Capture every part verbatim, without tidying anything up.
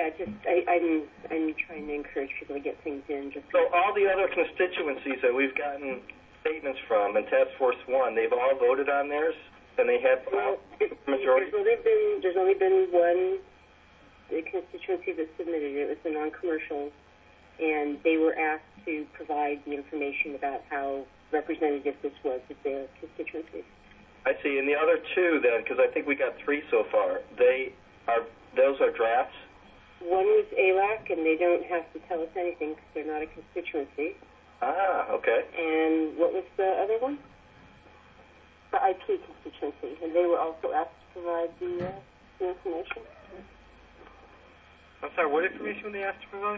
Yeah, just I, I'm I'm trying to encourage people to get things in. Just so all the other constituencies that we've gotten statements from in Task Force One, they've all voted on theirs, and they had well, majority. There's only been there's only been one constituency that submitted it. It was the non-commercial, and they were asked to provide the information about how representative this was of their constituency. I see. And the other two, then, because I think we got three so far, they are those are drafts. One was A L A C, and they don't have to tell us anything because they're not a constituency. Ah, okay. And what was the other one? The I P constituency, and they were also asked to provide the, uh, the information. I'm sorry, what information were they asked to provide?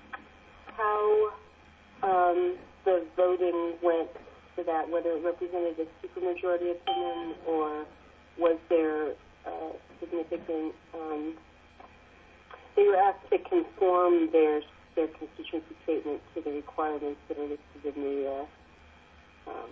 How um, the voting went for that, whether it represented a supermajority opinion or was there uh, significant... Um, they were asked to conform their their constituency statement to the requirements that are listed in the uh, um,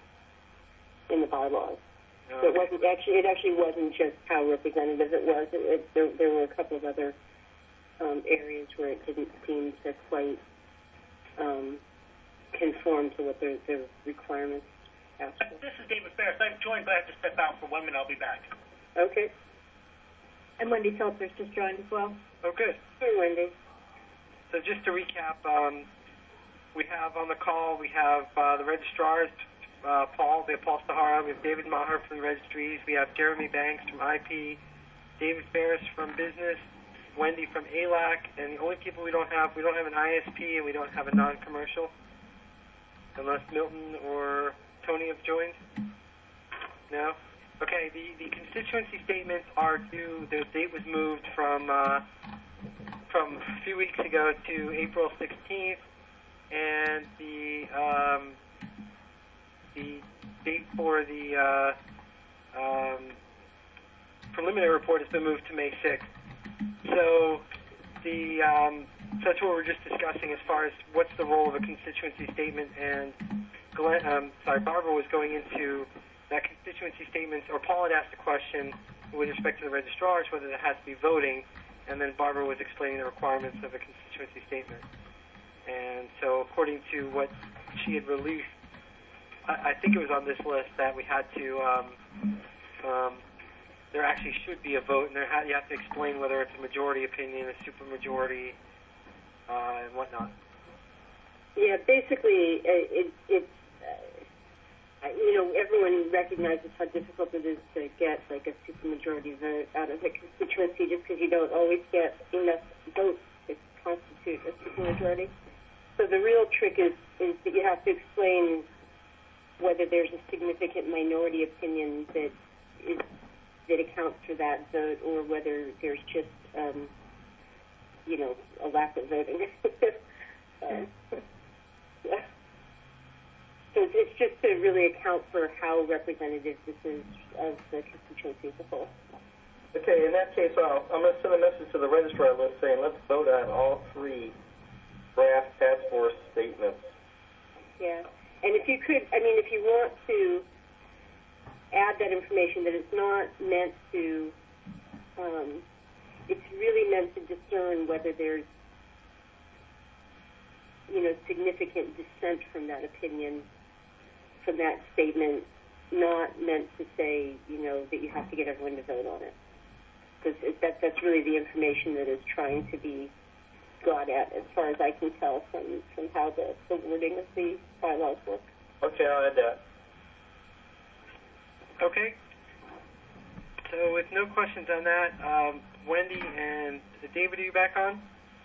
in the bylaws. Okay. So it wasn't actually it actually wasn't just how representative it was. It, it, there, there were a couple of other um, areas where it didn't seem to quite um, conform to what their their requirements asked for. This is David Ferris. I've joined, but I have to step out for one minute. I'll be back. Okay. And Wendy Telfer's just joined as well. Oh, good. Hey, Wendy. So just to recap, um, we have on the call, we have uh, the registrars, uh, Paul, we have Paul Sahara, we have David Maher from the registries, we have Jeremy Banks from I P, David Ferris from business, Wendy from A L A C, and the only people we don't have, we don't have an I S P and we don't have a non-commercial, unless Milton or Tony have joined. No? Okay, the, the constituency statements are due, the date was moved from uh, from a few weeks ago to April sixteenth, and the um, the date for the uh, um, preliminary report has been moved to May sixth. So the um, so that's what we're just discussing as far as what's the role of a constituency statement, and Glenn, um, sorry, Barbara was going into that constituency statements, or Paul had asked a question with respect to the registrars, whether there has to be voting, and then Barbara was explaining the requirements of a constituency statement. And so according to what she had released, I, I think it was on this list that we had to, um, um, there actually should be a vote, and there ha- you have to explain whether it's a majority opinion, a supermajority, uh, and whatnot. Yeah, basically, uh, it, it's, uh, you know, everyone recognizes how difficult it is to get, like, a supermajority vote out of a constituency just because you don't always get enough votes to constitute a supermajority. So the real trick is, is that you have to explain whether there's a significant minority opinion that is, that accounts for that vote, or whether there's just, um, you know, a lack of voting. um, yeah. So it's just to really account for how representative this is of the constituency as a whole. Okay, in that case, I'll, I'm going to send a message to the registrar list saying let's vote on all three draft task force statements. Yeah, and if you could, I mean, if you want to add that information, that it's not meant to, um, it's really meant to discern whether there's, you know, significant dissent from that opinion, from that statement, not meant to say, you know, that you have to get everyone to vote on it. Because that, that's really the information that is trying to be got at, as far as I can tell from, from how the, the wording of the bylaws work. Okay, I'll add that. Okay. So with no questions on that, um, Wendy and David, are you back on?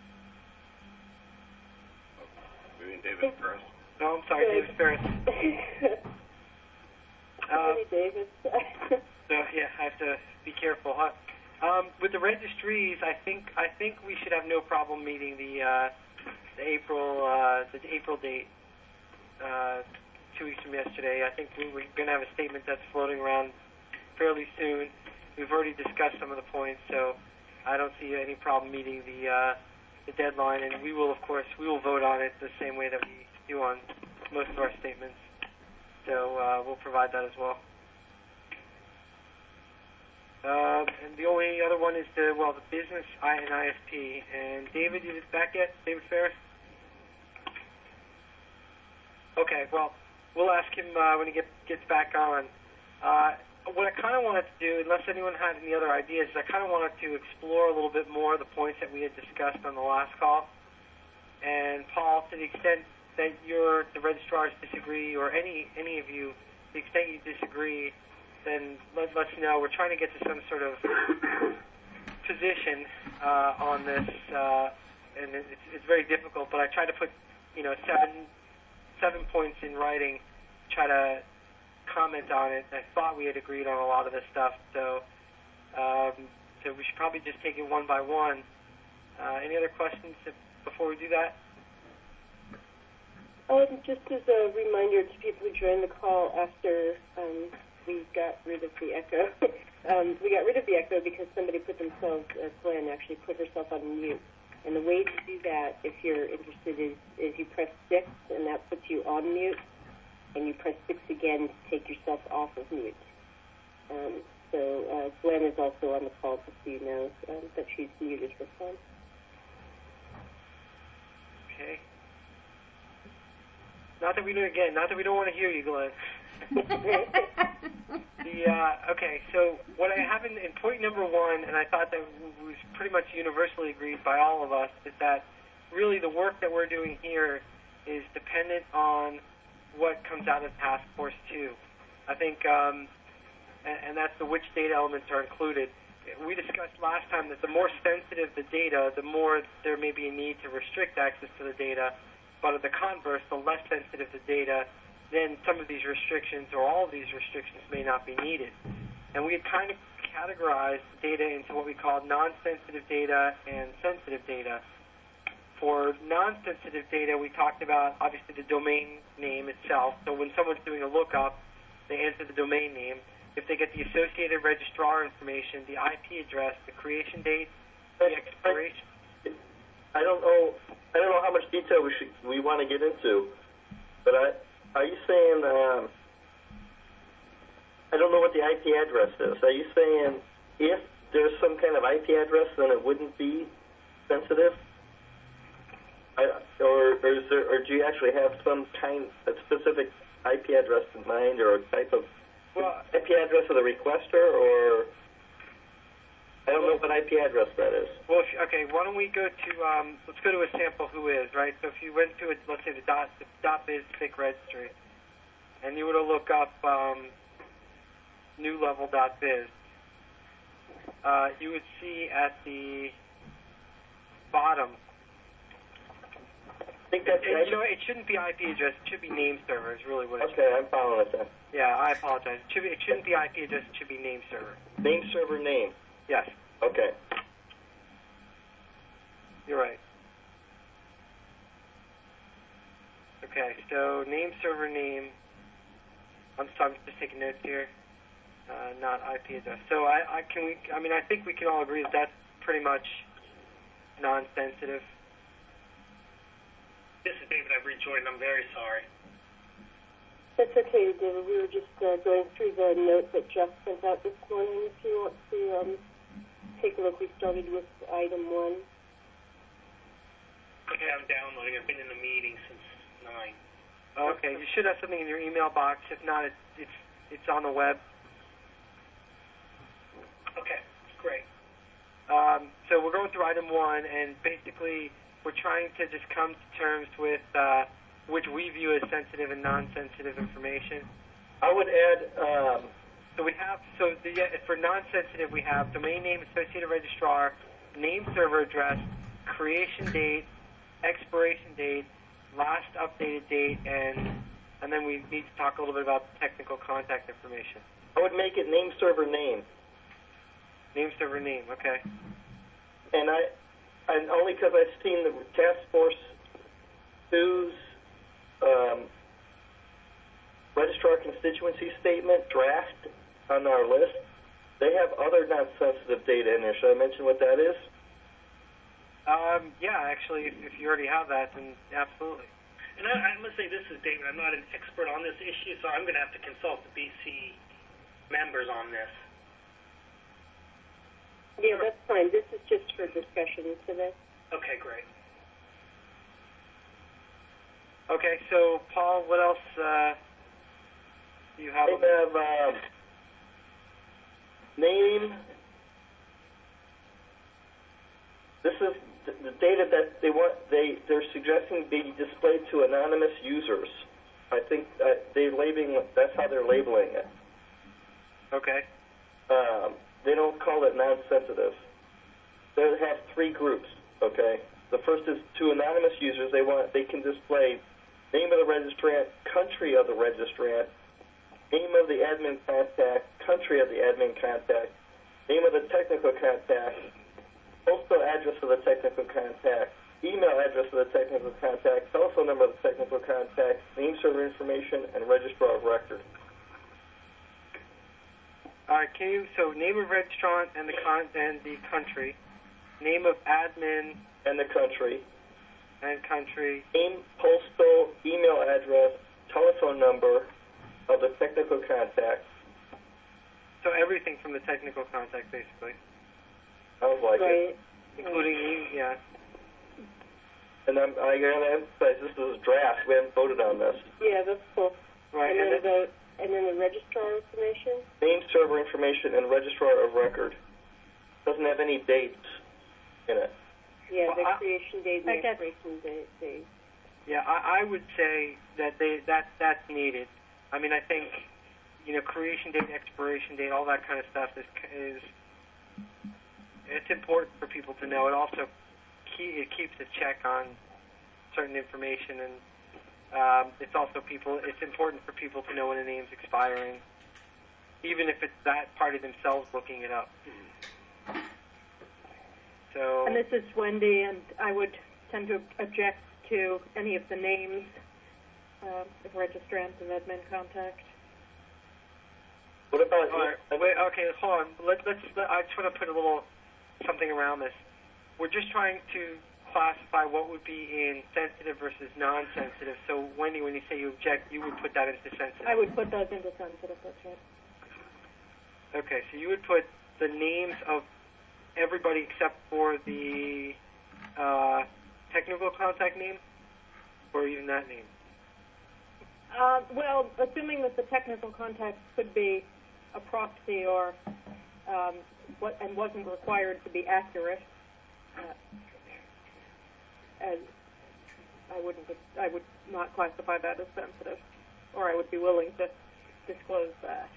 Maybe David first. No, I'm sorry, David Ferris. uh, David. So yeah, I have to be careful, huh? Um, with the registries, I think I think we should have no problem meeting the uh, the April uh, the April date. Uh, two weeks from yesterday. I think we, we're going to have a statement that's floating around fairly soon. We've already discussed some of the points, so I don't see any problem meeting the uh, the deadline. And we will, of course, we will vote on it the same way that we do on most of our statements. So uh, we'll provide that as well. Uh, and the only other one is the, well, the business I and I S P. And David, you back yet? David Ferris? Okay, well, we'll ask him uh, when he get, gets back on. Uh, what I kind of wanted to do, unless anyone had any other ideas, is I kind of wanted to explore a little bit more the points that we had discussed on the last call. And Paul, to the extent that you're, the registrars disagree, or any any of you, to the extent you disagree, then let, let's know. We're trying to get to some sort of position uh, on this, uh, and it's, it's very difficult, but I tried to put, you know, seven seven points in writing, try to comment on it. I thought we had agreed on a lot of this stuff, so um, so we should probably just take it one by one. Uh, any other questions before we do that? Um, just as a reminder to people who joined the call after um, we got rid of the echo, um, we got rid of the echo because somebody put themselves, uh, Glenn actually put herself on mute. And the way to do that, if you're interested, is, is you press six, and that puts you on mute, and you press six again to take yourself off of mute. Um, so uh, Glenn is also on the call, just so you know um, that she's muted her phone. Okay. Not that we do again. Not that we don't want to hear you, Glenn. the uh, okay. So what I have in, in point number one, and I thought that was pretty much universally agreed by all of us, is that really the work that we're doing here is dependent on what comes out of Task Force Two. I think, um, and, and that's the which data elements are included. We discussed last time that the more sensitive the data, the more there may be a need to restrict access to the data. But at the converse, the less sensitive the data, then some of these restrictions or all of these restrictions may not be needed. And we had kind of categorized data into what we call non-sensitive data and sensitive data. For non-sensitive data, we talked about, obviously, the domain name itself. So when someone's doing a lookup, they enter the domain name. If they get the associated registrar information, the I P address, the creation date, the expiration. I don't know. I don't know how much detail we should we want to get into, but I, are you saying? Um, I don't know what the I P address is. Are you saying if there's some kind of I P address, then it wouldn't be sensitive? I, or, or, is there, or do you actually have some kind of specific I P address in mind, or a type of well, I P address of the requester, or I don't know what I P address that is. Well, if, okay, why don't we go to, um, let's go to a sample who is, right? So if you went to, a, let's say, the dot, the dot biz S I C registry, and you were to look up um, new level dot biz, uh, you would see at the bottom, I think that's it, you know, it shouldn't be I P address, it should be name server is really what it should okay, I'm following it then. be. Yeah, I apologize. It, should be, it shouldn't be I P address, it should be name server. Name server name. Yes. Okay. You're right. Okay, so name server name. I'm sorry, I'm just taking notes here. Uh, not I P address. So I, I can we. I mean, I think we can all agree that that's pretty much non-sensitive. This is David. I've rejoined. I'm very sorry. That's okay, David. We were just uh, going through the note that Jeff sent out this morning. If you want to um, take a look, we started with item one. Okay, I'm downloading. I've been in the meeting since nine. Okay, you should have something in your email box. If not, it, it's it's on the web. Okay, great. Um, so we're going through item one, and basically we're trying to just come to terms with uh, which we view as sensitive and non-sensitive information. I would add. Um, So we have, so the, for non-sensitive, we have domain name, associated registrar, name server address, creation date, expiration date, last updated date, and and then we need to talk a little bit about technical contact information. I would make it name server name. Name server name, okay. And I, and only because I've seen the Task Force two's um, registrar constituency statement draft on our list. They have other non-sensitive data in there. Should I mention what that is? Um, yeah, actually, if, if you already have that, then absolutely. And I, I must say, this is David. I'm not an expert on this issue, so I'm going to have to consult the B C members on this. Yeah, that's fine. This is just for discussion today. Okay, great. Okay, so Paul, what else uh, do you have? They have uh, name. This is the, the data that they want. They they're suggesting be displayed to anonymous users. I think uh, they're labeling. That's how they're labeling it. Okay. Um, they don't call it non-sensitive. They have three groups. Okay. The first is to anonymous users. They want they can display name of the registrant, country of the registrant, name of the admin contact, country of the admin contact, name of the technical contact, postal address of the technical contact, email address of the technical contact, telephone number of the technical contact, name server information, and registrar of record. All right. Can you so name of registrant and the con and the country, name of admin And the country, and country, name, postal, email address, telephone number of the technical contact. so everything from the technical contact, basically, Sounds like Right. it. including e- yeah. And I'm, I gotta emphasize, this is a draft. We haven't voted on this. Yeah, that's cool. Right. And And then then, the and then the registrar information. Name, server information, and registrar of record. Doesn't have any dates in it. Yeah, Well, the I- creation date and I the guess- expiration date. date. yeah, I, I would say that they that that's needed. I mean, I think you know, creation date, expiration date, all that kind of stuff is is it's important for people to know. It also key, it keeps a check on certain information, and um, it's also people. It's important for people to know when a name's expiring, even if it's that party themselves looking it up. So. And this is Wendy, and I would tend to object to any of the names uh, of registrant and admin contact. What about All right, wait, okay, hold on. Let, let's. Let, I just want to put a little something around this. We're just trying to classify what would be in sensitive versus non-sensitive. So, Wendy, when you say you object, you would put that into sensitive. I would put those into sensitive, that's right. Okay, so you would put the names of everybody except for the uh, technical contact name, or even that name. Uh, well, assuming that the technical contact could be a proxy or um, what and wasn't required to be accurate, uh, as I wouldn't, I would not classify that as sensitive, or I would be willing to disclose that.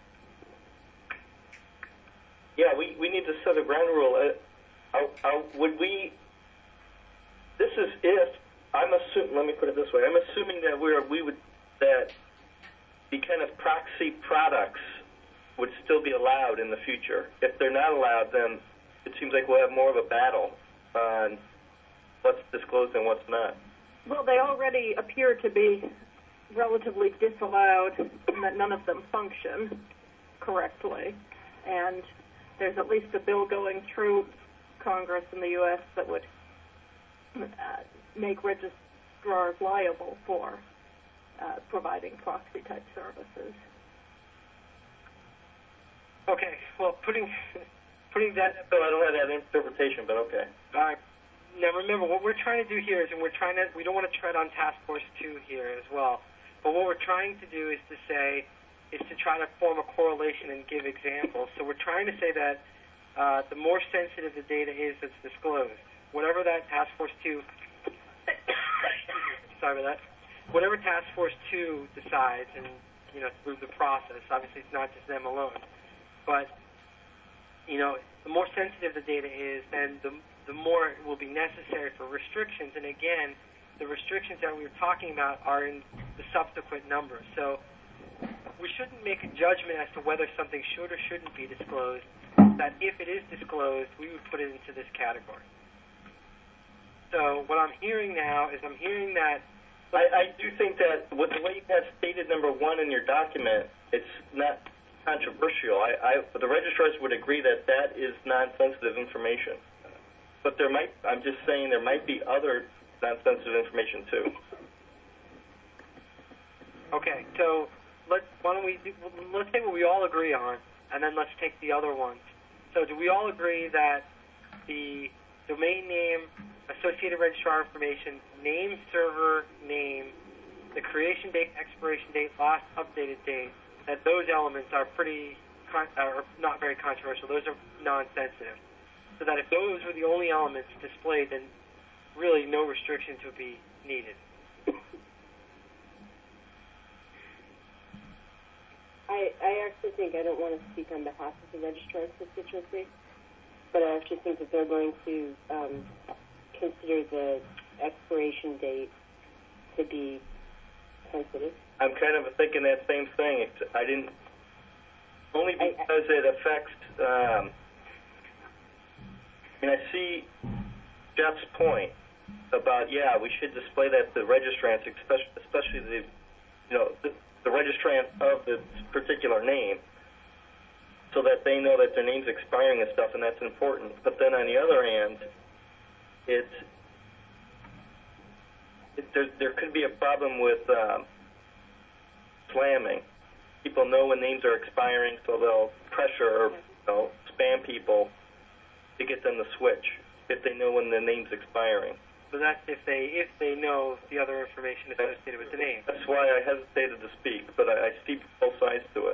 Yeah, we, we need to set a ground rule. Uh, uh, uh, would we? This is if I'm assuming. Let me put it this way. I'm assuming that we're we would that the kind of proxy products would still be allowed in the future. If they're not allowed, then it seems like we'll have more of a battle on what's disclosed and what's not. Well, they already appear to be relatively disallowed in that none of them function correctly, and there's at least a bill going through Congress in the U S that would uh, make registrars liable for uh, providing proxy-type services. Okay, well, putting putting that. So I don't have that interpretation, but okay. All right. Now remember, what we're trying to do here is, and we're trying to, we don't want to tread on Task Force two here as well, but what we're trying to do is to say, is to try to form a correlation and give examples. So we're trying to say that uh, the more sensitive the data is that's disclosed, whatever that Task Force two, sorry about that, whatever Task Force two decides, and you know, through the process, obviously it's not just them alone, but you know, the more sensitive the data is, then the the more it will be necessary for restrictions. And again, the restrictions that we were talking about are in the subsequent numbers. So we shouldn't make a judgment as to whether something should or shouldn't be disclosed, that if it is disclosed, we would put it into this category. So what I'm hearing now is I'm hearing that... I, I do think that with the way you have stated number one in your document, it's not controversial. I, I, the registrars would agree that that is non-sensitive information. But there might, I'm just saying there might be other non-sensitive information too. Okay, so let's, why don't we do, let's say what we all agree on, and then let's take the other ones. So do we all agree that the domain name, associated registrar information, name, server name, the creation date, expiration date, last updated date, that those elements are pretty, con- are not very controversial. Those are non-sensitive. So that if those were the only elements displayed, then really no restrictions would be needed. I, I actually think, I don't want to speak on behalf of the registrar's constituency, but I actually think that they're going to um, consider the expiration date to be sensitive. I'm kind of thinking that same thing. It's, I didn't, only because it affects, um, I mean, I see Jeff's point about, yeah, we should display that to the registrants, especially, especially the, you know, the, the registrant of the particular name, so that they know that their name's expiring and stuff, and that's important. But then on the other hand, it's, it, there, there could be a problem with um, slamming. People know when names are expiring, so they'll pressure or you know, spam people to get them to switch if they know when the name's expiring. So that's if they if they know the other information associated with the name. That's why I hesitated to speak, but I, I see both sides to it.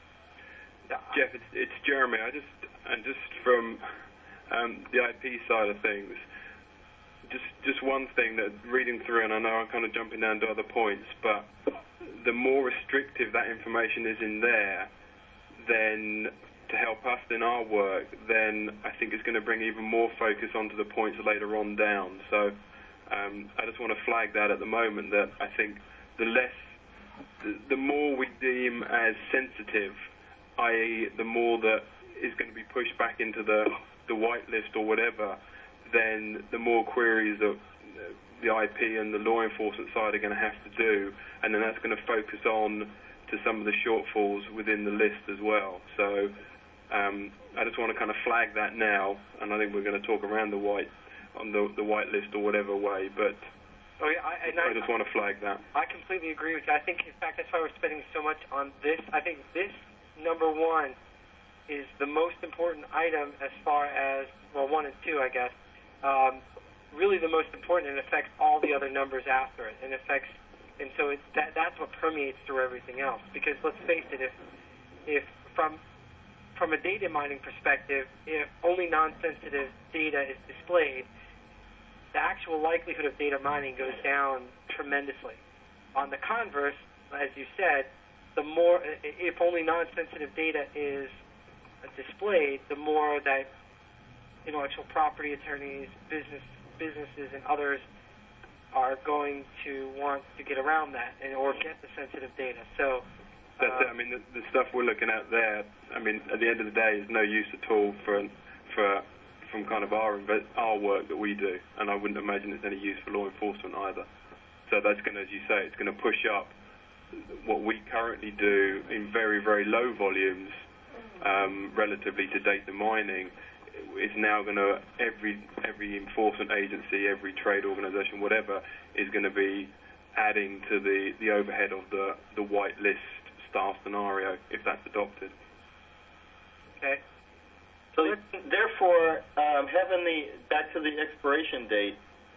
Jeff, it's, it's Jeremy. I just and just from um, the I P side of things, just just one thing that reading through, and I know I'm kind of jumping down to other points, but the more restrictive that information is in there, then to help us in our work, then I think it's going to bring even more focus onto the points later on down. So um, I just want to flag that at the moment, that I think the less, the, the more we deem as sensitive, that is the more that is going to be pushed back into the, the whitelist or whatever, then the more queries that the I P and the law enforcement side are going to have to do, and then that's going to focus on to some of the shortfalls within the list as well. So um, I just want to kind of flag that now, and I think we're going to talk around the white on the, the white list or whatever way, but oh, yeah, I, and I, I just want to flag that. I completely agree with you. I think, in fact, that's why we're spending so much on this. I think this, number one, is the most important item as far as, well, one and two, I guess, um, really the most important, and affects all the other numbers after it, and affects, and so it's, that, that's what permeates through everything else. Because let's face it, if, if from from a data mining perspective, if only non-sensitive data is displayed, the actual likelihood of data mining goes down tremendously. On the converse, as you said, the more, if only non-sensitive data is displayed, the more that intellectual property attorneys, business businesses, and others are going to want to get around that and or get the sensitive data. So that's uh, it. I mean, the, the stuff we're looking at there, I mean, at the end of the day, is no use at all for for from kind of our our work that we do, and I wouldn't imagine it's any use for law enforcement either. So that's going to, as you say, it's going to push up what we currently do in very, very low volumes um, relatively to data mining. Is now going to, every every enforcement agency, every trade organization, whatever, is going to be adding to the, the overhead of the, the whitelist style scenario if that's adopted. Okay. So therefore, um, having the, back to the expiration date,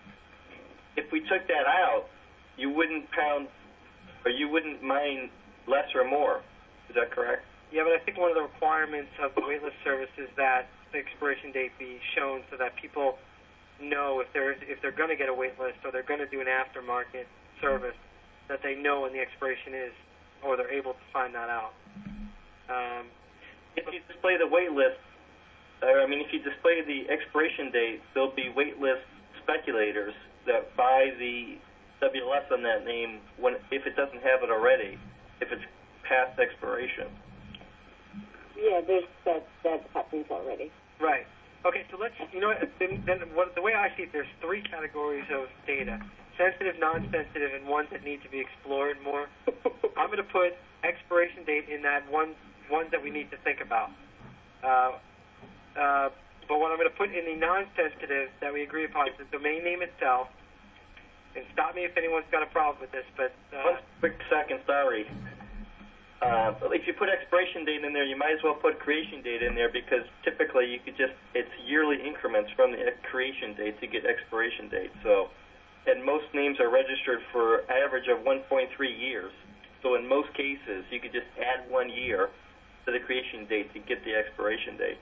if we took that out, you wouldn't count, or you wouldn't mine less or more. Is that correct? Yeah, but I think one of the requirements of the waitlist service is that the expiration date be shown so that people know if they're if they're going to get a waitlist or they're going to do an aftermarket service, that they know when the expiration is, or they're able to find that out. Um, if you display the waitlist, or I mean, if you display the expiration date, there'll be waitlist speculators that buy the W L S on that name when if it doesn't have it already, if it's past expiration. Yeah, there's that that happens already. Right. Okay, so let's, you know, then, then what, the way I see it, there's three categories of data: sensitive, non-sensitive, and ones that need to be explored more. I'm going to put expiration date in that one ones that we need to think about. Uh, uh, but what I'm going to put in the non-sensitive that we agree upon is the domain name itself. And stop me if anyone's got a problem with this, but... Uh, One quick second, sorry. Uh, if you put expiration date in there, you might as well put creation date in there because typically you could just, it's yearly increments from the creation date to get expiration date. So, and most names are registered for average of one point three years. So in most cases, you could just add one year to the creation date to get the expiration date.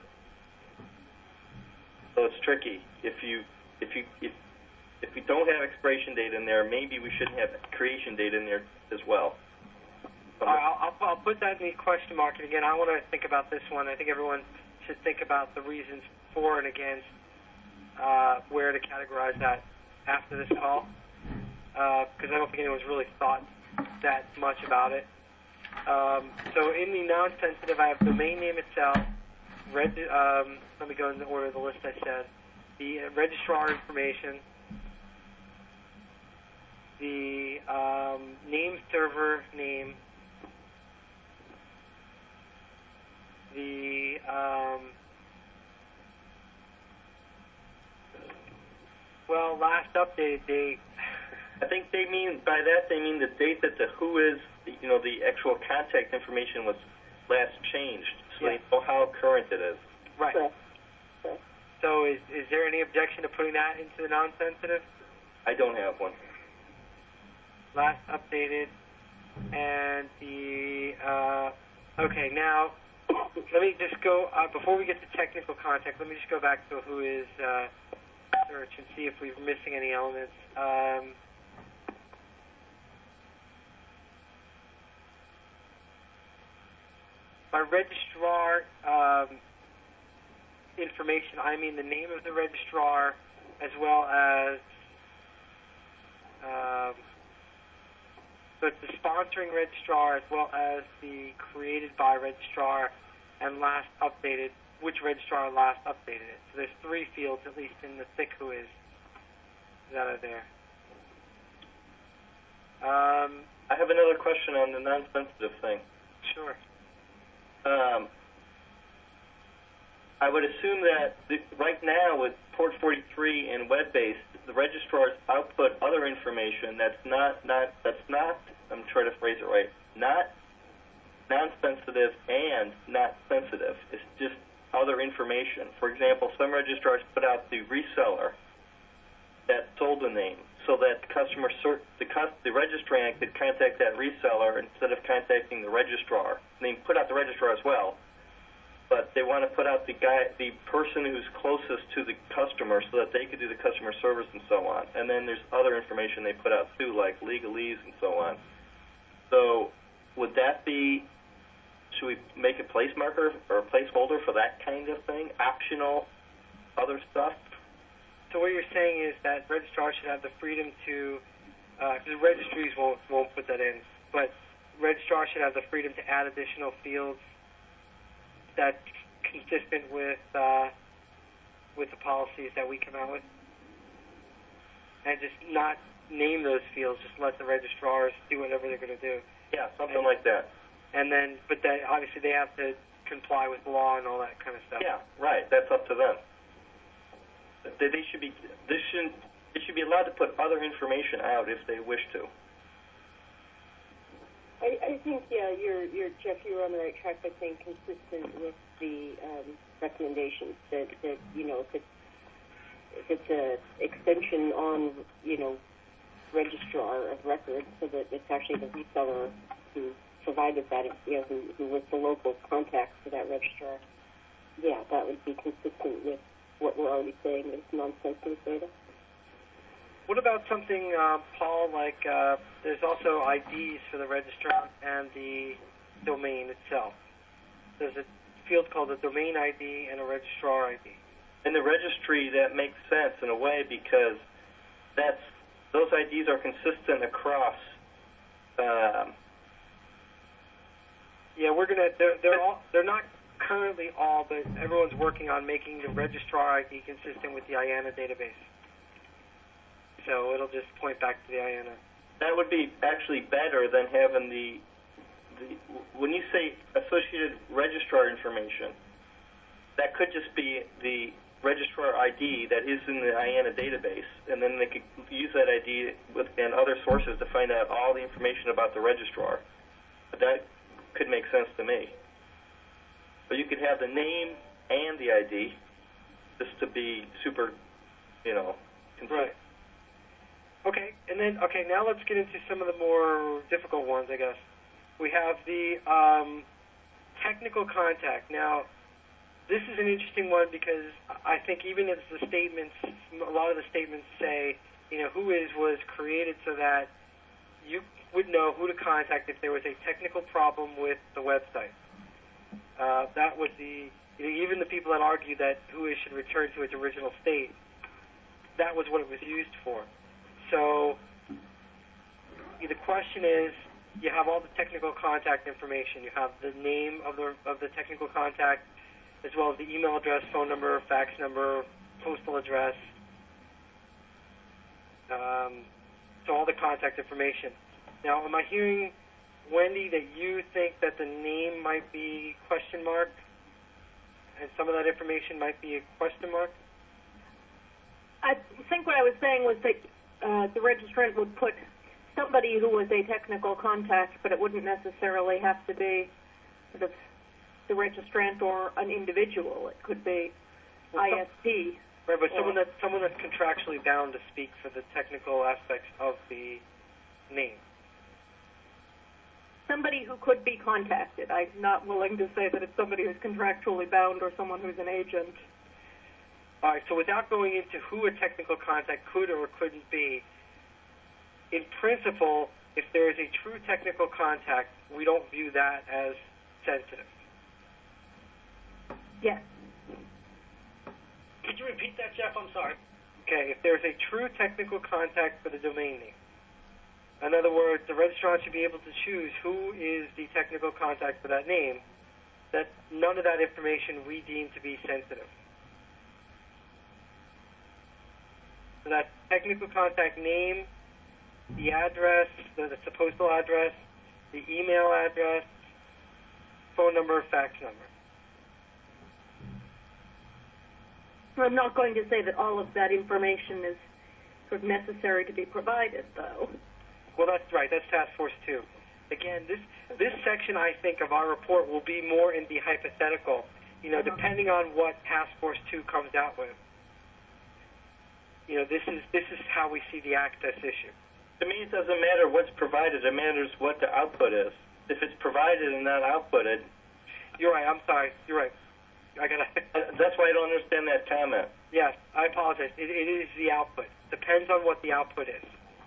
So it's tricky. If you, if you, if, if we don't have expiration date in there, maybe we shouldn't have creation date in there as well. All right, I'll, I'll, I'll put that in the question mark. And again, I want to think about this one. I think everyone should think about the reasons for and against uh, where to categorize that after this call, because uh, I don't think anyone's really thought that much about it. Um, so in the non-sensitive, I have domain name itself. Reg, um, let me go in the order of the list I said. The uh, registrar information, the um, name server name, the um, well, last updated date. I think they mean, by that they mean the date that the who is, you know, the actual contact information was last changed, so Yeah. they know how current it is. Right. Correct. Correct. So is, is there any objection to putting that into the non-sensitive? I don't have one. Last updated, and the, uh, okay, now, let me just go, uh, before we get to technical contact, let me just go back to who is uh, search and see if we're missing any elements. Um, by registrar um, information, I mean the name of the registrar as well as, um, so it's the sponsoring registrar as well as the created by registrar and last updated, which registrar last updated it. So there's three fields, at least in the thick who is, that are there. Um, I have another question on the non-sensitive thing. sure. Um, I would assume that the, right now with Port forty-three and web-based, the registrars output other information that's not, not that's not, I'm trying to phrase it right, not non-sensitive and not sensitive. It's just other information. For example, some registrars put out the reseller that sold the name so that the customer, the, the registrant could contact that reseller instead of contacting the registrar. And they put out the registrar as well, but they want to put out the guy, the person who's closest to the customer so that they could do the customer service and so on. And then there's other information they put out too, like legalese and so on. So would that be, should we make a place marker or a placeholder for that kind of thing? Optional other stuff? So what you're saying is that registrars should have the freedom to, uh, the registries won't, won't put that in, but registrars should have the freedom to add additional fields that's consistent with uh, with the policies that we come out with, and just not name those fields. Just let the registrars do whatever they're going to do. Yeah, something and, like that. And then, but that obviously they have to comply with law and all that kind of stuff. Yeah, right. That's up to them. They, they should be. This shouldn't. They should be allowed to put other information out if they wish to. I, I think, yeah, you're, you're, Jeff, you were on the right track by saying consistent with the um, recommendations that, that, you know, if it's, if it's a extension on, you know, registrar of record so that it's actually the reseller who provided that, you know, who, who was the local contact for that registrar, yeah, that would be consistent with what we're already saying is non-sensitive data. What about something, uh, Paul, like uh, there's also I Ds for the registrar and the domain itself. There's a field called a domain I D and a registrar I D. In the registry, that makes sense in a way because that's those I Ds are consistent across. Um, yeah, we're gonna. They're, they're all. They're not currently all, but everyone's working on making the registrar I D consistent with the I A N A database. So it'll just point back to the I A N A. That would be actually better than having the, the when you say associated registrar information, that could just be the registrar I D that is in the I A N A database, and then they could use that I D with, and other sources to find out all the information about the registrar. But that could make sense to me. But you could have the name and the I D, just to be super, you know, consistent. Right. Okay, and then, okay, now let's get into some of the more difficult ones, I guess. We have the um, technical contact. Now, this is an interesting one because I think even as the statements, a lot of the statements say, you know, WHOIS was created so that you would know who to contact if there was a technical problem with the website. Uh, that was the, you know, even the people that argue that WHOIS should return to its original state, that was what it was used for. So the question is, you have all the technical contact information. You have the name of the of the technical contact, as well as the email address, phone number, fax number, postal address. Um, so all the contact information. Now, am I hearing, Wendy, that you think that the name might be question mark, and some of that information might be a question mark? I think what I was saying was that uh, the registrant would put somebody who was a technical contact, but it wouldn't necessarily have to be sort of the registrant or an individual. It could be well, I S P. Right, but someone that's someone that's contractually bound to speak for the technical aspects of the name. Somebody who could be contacted. I'm not willing to say that it's somebody who's contractually bound or someone who's an agent. All right, so without going into who a technical contact could or couldn't be, in principle, if there is a true technical contact, we don't view that as sensitive. Yes. Could you repeat that, Jeff? I'm sorry. Okay, if there's a true technical contact for the domain name, in other words, the registrant should be able to choose who is the technical contact for that name, that none of that information we deem to be sensitive. So that technical contact name, the address, the, the postal address, the email address, phone number, fax number. I'm not going to say that all of that information is sort of necessary to be provided, though. Well, that's right. That's Task Force two. Again, this this section, I think, of our report will be more in the hypothetical, you know, uh-huh. depending on what Task Force two comes out with. You know, this is this is how we see the access issue. To me, it doesn't matter what's provided. It matters what the output is. If it's provided and not outputted... You're right. I'm sorry. You're right. I gotta... That's why I don't understand that comment. Yes, I apologize. It, it is the output. Depends on what the output is.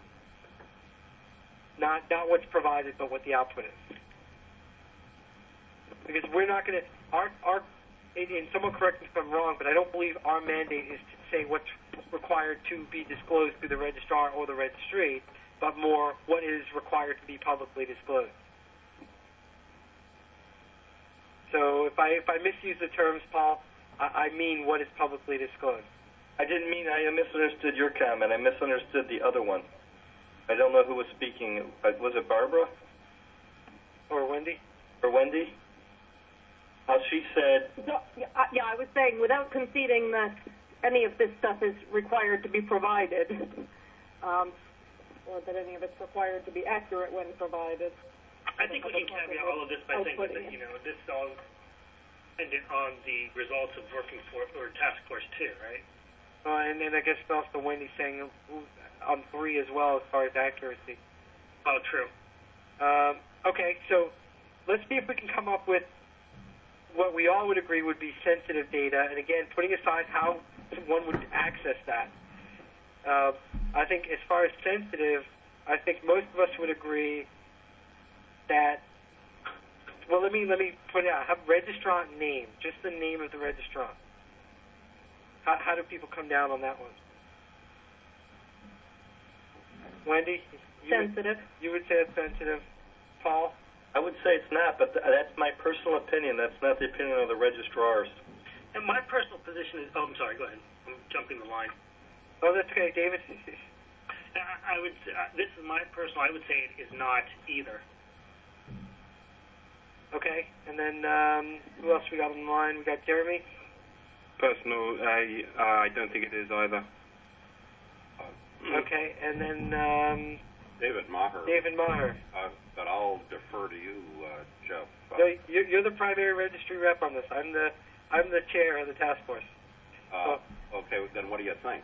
Not not what's provided, but what the output is. Because we're not going to... Our, our, and someone correct me if I'm wrong, but I don't believe our mandate is to say what's required to be disclosed through the registrar or the registry, but more what is required to be publicly disclosed. So if I if I misuse the terms, Paul, I, I mean what is publicly disclosed. I didn't mean I misunderstood your comment. I misunderstood the other one. I don't know who was speaking. Was it Barbara? Or Wendy? Or Wendy? How she said... No, yeah, I, yeah, I was saying, without conceding that any of this stuff is required to be provided, um, or that any of it's required to be accurate when provided. I think we can caveat all of this by saying that, you know, this all dependent on the results of working for or Task Force two, right? Uh, and then I guess also Wendy saying on three as well as far as accuracy. Oh, true. Um, okay, so let's see if we can come up with what we all would agree would be sensitive data, and again, putting aside how one would access that. Uh, I think as far as sensitive, I think most of us would agree that, well, let me let me put it out. Have registrant name, just the name of the registrant. How, how do people come down on that one? Wendy? You Sensitive. Would, you would say it's sensitive. Paul? I would say it's not, but th- that's my personal opinion. That's not the opinion of the registrars. And my personal position is... Oh, I'm sorry. Go ahead. I'm jumping the line. Oh, that's okay. David? I, I would... Uh, this is my personal... I would say it is not either. Okay. And then um, who else we got on the line? We got Jeremy? Personal, I, uh, I don't think it is either. Okay. And then um, David Maher. David Maher. Uh, but I'll defer to you, uh, Jeff. Uh, No, you're, you're the primary registry rep on this. I'm the I'm the chair of the task force. uh, okay, then what do you think?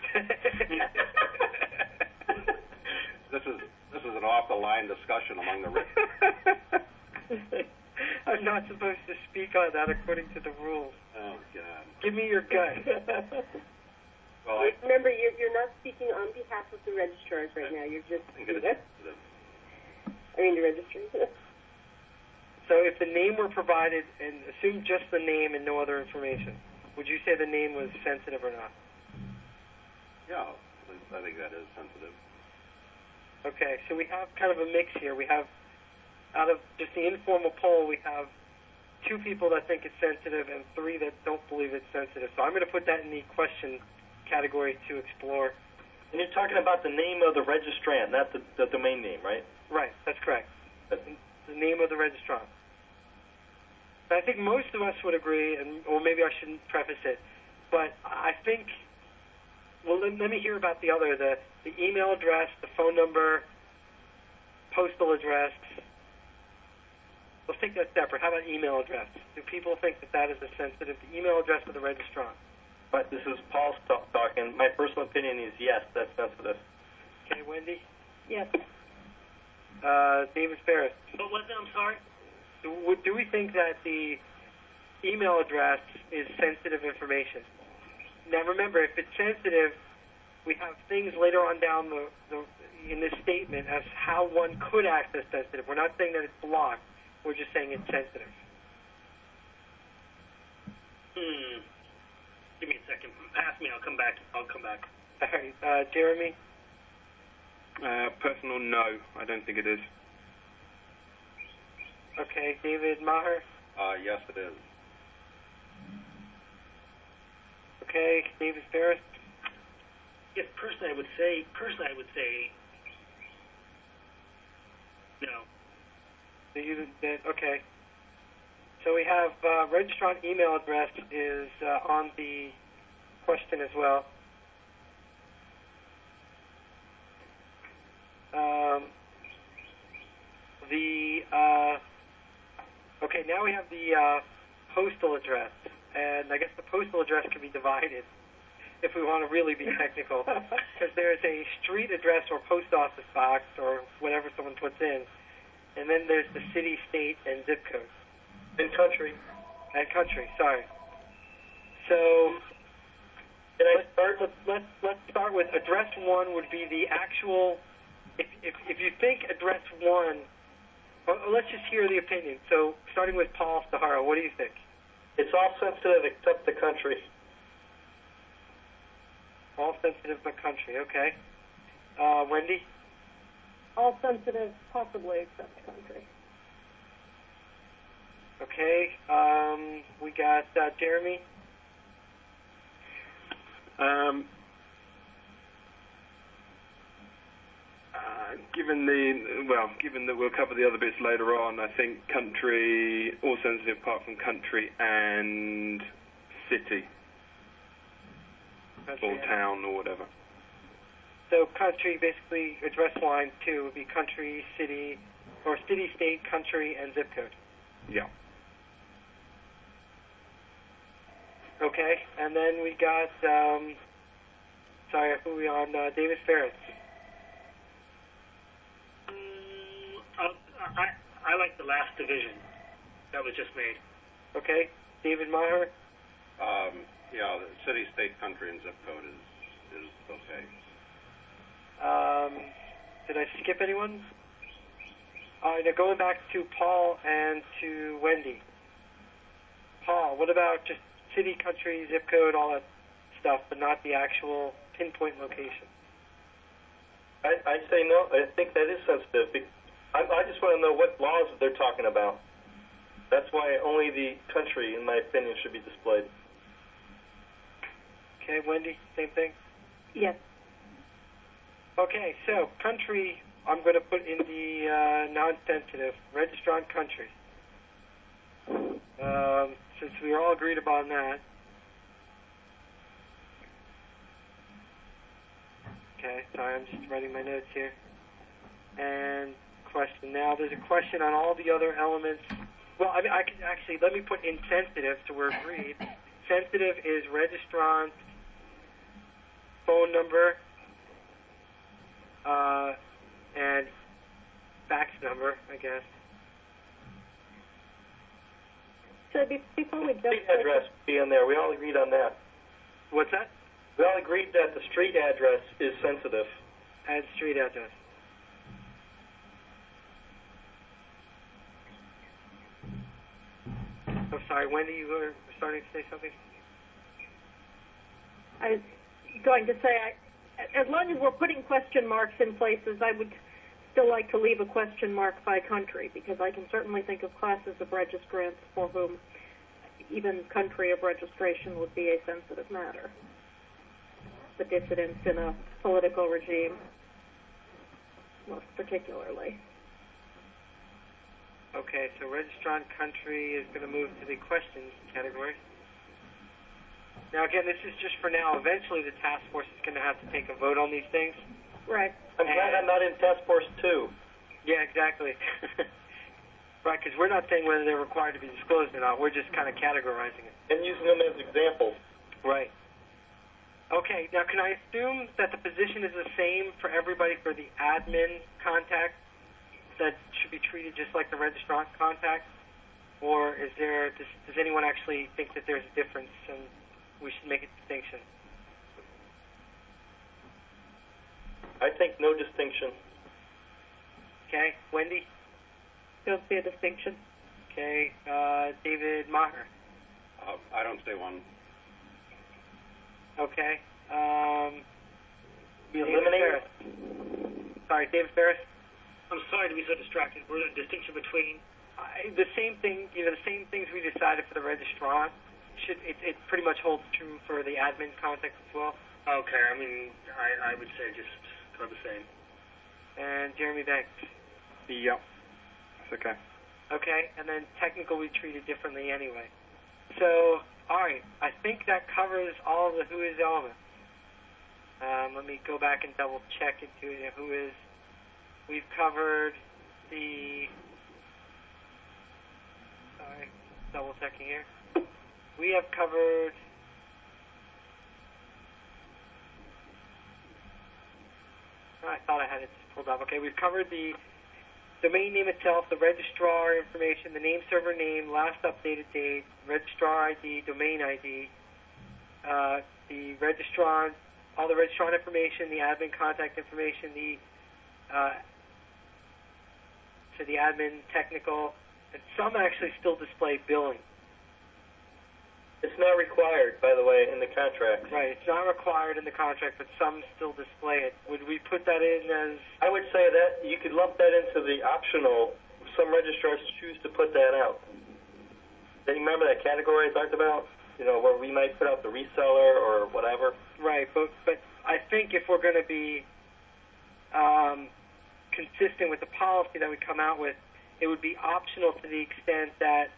This is this is an off-the-line discussion among the rich. I'm not supposed to speak on that according to the rules. Oh, God. Give me your gut. Well, I Remember, you're, you're not speaking on behalf of the registrars right now. You're just, think it is sensitive. I mean, the registry. So if the name were provided, and assume just the name and no other information, would you say the name was sensitive or not? Yeah, I think that is sensitive. Okay, so we have kind of a mix here. We have, out of just the informal poll, we have two people that think it's sensitive and three that don't believe it's sensitive. So I'm going to put that in the question category to explore. And you're talking about the name of the registrant, not the, the domain name, right? Right, that's correct. The name of the registrant. I think most of us would agree, and or maybe I shouldn't preface it, but I think, well, let, let me hear about the other, the, the email address, the phone number, postal address. Let's take that separate. How about email address? Do people think that that is a sensitive, the email address of the registrant? But this is Paul st- talking. My personal opinion is yes, that's sensitive. Okay, Wendy? Yes. Uh, David Ferris? What was it? I'm sorry. Do, would- do we think that the email address is sensitive information? Now remember, if it's sensitive, we have things later on down the, the in this statement as how one could access sensitive. We're not saying that it's blocked. We're just saying it's sensitive. Hmm. Give me a second. Pass me. I'll come back. I'll come back. All right, uh, Jeremy? Uh, personal, no. I don't think it is. Okay, David Maher? Uh, yes, it is. Okay, David Ferris? Yes, personally, I would say. Personally, I would say. No. So you did, okay. So we have uh, registrant email address is uh, on the question as well. Um, the uh, okay, now we have the uh, postal address, and I guess the postal address can be divided if we want to really be technical, because there's a street address or post office box or whatever someone puts in, and then there's the city, state, and zip code. In country. And country, sorry. So Can I let's, start? let's, let's, let's start with address one would be the actual, if, if, if you think address one, well, let's just hear the opinion. So starting with Paul Sahara, what do you think? It's all sensitive except the country. All sensitive but country, okay. Uh, Wendy? All sensitive, possibly, except country. Okay. Um, we got uh, Jeremy? Um, uh, given the well, given that we'll cover the other bits later on, I think country, all sensitive apart from country and city Country or and- town or whatever. So country, basically, address line two would be country, city, or city, state, country, and zip code. Yeah. Okay, and then we got, um, sorry, who are we on? Uh, David Ferris. Mm, I'll, I I like the last division that was just made. Okay, David Maher. Um, yeah, the city, state, country, and zip code is is okay. Um, did I skip anyone? All right, now going back to Paul and to Wendy. Paul, what about just city, country, zip code, all that stuff, but not the actual pinpoint location? I, I say no. I think that is sensitive. Be- I, I just want to know what laws they're talking about. That's why only the country, in my opinion, should be displayed. Okay, Wendy, same thing? Yes. Okay, so country, I'm going to put in the uh, non-sensitive, registrant country. Um, since we all agreed upon that. Okay, sorry, I'm just writing my notes here. And question. Now, there's a question on all the other elements. Well, I mean, I can actually, let me put insensitive, so we're agreed. Sensitive is registrant, phone number, uh, and fax number, I guess. So be- before we jump... Street address would be in there. We all agreed on that. What's that? We all agreed that the street address is sensitive. Add street address. I'm sorry, Wendy, you were starting to say something? I was going to say, I, as long as we're putting question marks in places, I would still like to leave a question mark by country, because I can certainly think of classes of registrants for whom even country of registration would be a sensitive matter. The dissidents in a political regime, most particularly. Okay, so registrant country is going to move to the questions category. Now, again, this is just for now. Eventually, the task force is going to have to take a vote on these things. Right. I'm glad I'm not in task force two. Yeah, exactly. Right, because we're not saying whether they're required to be disclosed or not. We're just kind of categorizing it. And using them as examples. Right. Okay, now can I assume that the position is the same for everybody for the admin contact? That should be treated just like the registrant contact? Or is there, does, does anyone actually think that there's a difference and we should make a distinction? I think no distinction. Okay, Wendy? Don't see a distinction. Okay, uh, David Maher? Uh, I don't say one. Okay. Um, We David eliminate Ferris. Sorry, David Ferris? I'm sorry to be so distracted. We're the distinction between... I, the same thing, you know, the same things we decided for the registrant, should, it, it pretty much holds true for the admin context as well. Okay, I mean, I, I would say just kind of the same. And Jeremy Banks. Yep. That's okay. Okay, and then technical we treated differently anyway. So, all right, I think that covers all the who is elements. Um, let me go back and double check into it. Who is? We've covered the. Sorry, double checking here. We have covered. Oh, I thought I had it pulled up. Okay, we've covered the domain name itself, the registrar information, the name server name, last updated date, registrar I D, domain I D, uh, the registrant, all the registrant information, the admin contact information, the uh, to the admin technical, and some actually still display billing. It's not required, by the way, in the contract. Right, it's not required in the contract, but some still display it. Would we put that in as... I would say that you could lump that into the optional. Some registrars choose to put that out. Do you remember that category I talked about? You know, where we might put out the reseller or whatever? Right, but but I think if we're going to be um, consistent with the policy that we come out with, it would be optional to the extent that,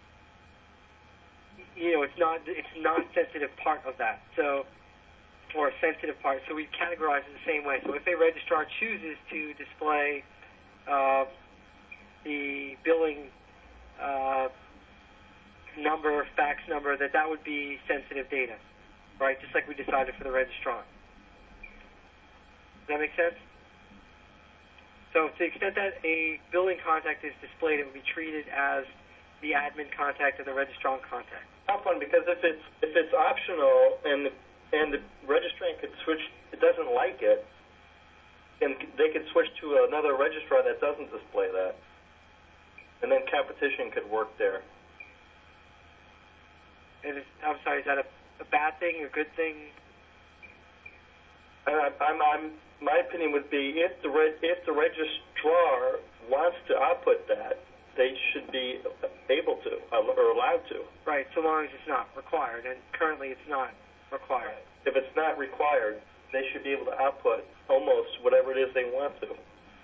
you know, it's not it's non-sensitive part of that, so, or a sensitive part, so we categorize it the same way. So if a registrar chooses to display uh, the billing uh, number, fax number, that that would be sensitive data, right, just like we decided for the registrant. Does that make sense? So to the extent that a billing contact is displayed, it would be treated as the admin contact or the registrant contact. Tough one, because if it's if it's optional and and the registrant could switch, it doesn't like it, and they could switch to another registrar that doesn't display that, and then competition could work there. And it's, I'm sorry, is that a, a bad thing, a good thing? Uh, I'm, I'm, my opinion would be if the re- if the registrar wants to output that, they should be able to or allowed to. Right, so long as it's not required, and currently it's not required. If it's not required, they should be able to output almost whatever it is they want to.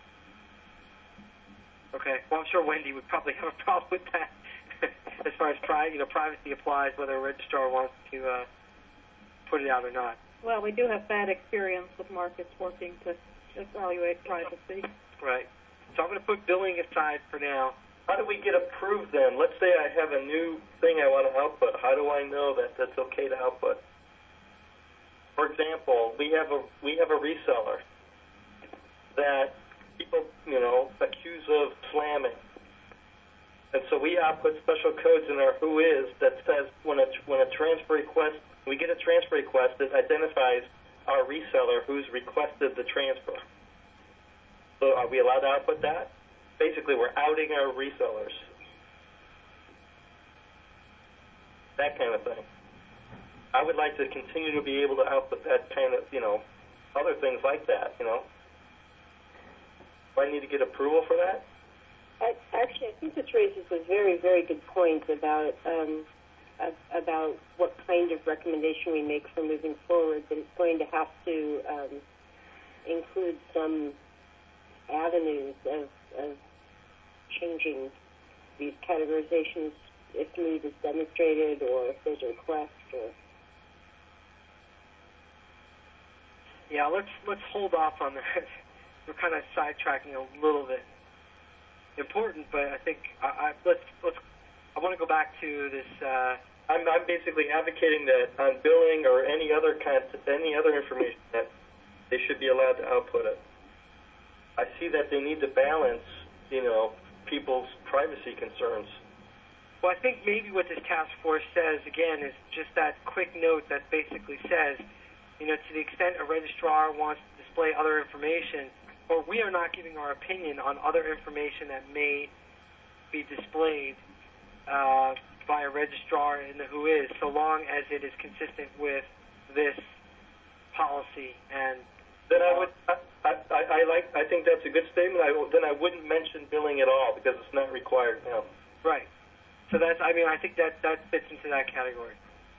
Okay, well, I'm sure Wendy would probably have a problem with that as far as pri- you know, privacy applies, whether a registrar wants to uh, put it out or not. Well, we do have bad experience with markets working to evaluate privacy. Right. So I'm going to put billing aside for now. How do we get approved then? Let's say I have a new thing I want to output. How do I know that that's okay to output? For example, we have a we have a reseller that people, you know, accuse of slamming. And so we output special codes in our Who Is that says when a when a transfer request, we get a transfer request that identifies our reseller who's requested the transfer. So are we allowed to output that? Basically, we're outing our resellers. That kind of thing. I would like to continue to be able to output that kind of, you know, other things like that, you know. Do I need to get approval for that? I, actually, I think this raises a very, very good point about um, about what kind of recommendation we make for moving forward, that it's going to have to um, include some avenues of, of changing these categorizations if need is demonstrated or if there's a request. Or Yeah, let's let's hold off on that. We're kind of sidetracking a little bit. Important, but I think I, I let's let's. I want to go back to this. Uh, I'm I'm basically advocating that on billing or any other kind of, any other information that they should be allowed to output it. I see that they need to balance, you know, people's privacy concerns. Well, I think maybe what this task force says, again, is just that quick note that basically says, you know, to the extent a registrar wants to display other information, or we are not giving our opinion on other information that may be displayed uh, by a registrar in the Who Is, so long as it is consistent with this policy. And then I would, I, I, I like, I think that's a good statement. I, then I wouldn't mention billing at all because it's not required now. Right. So that's, I mean, I think that that fits into that category.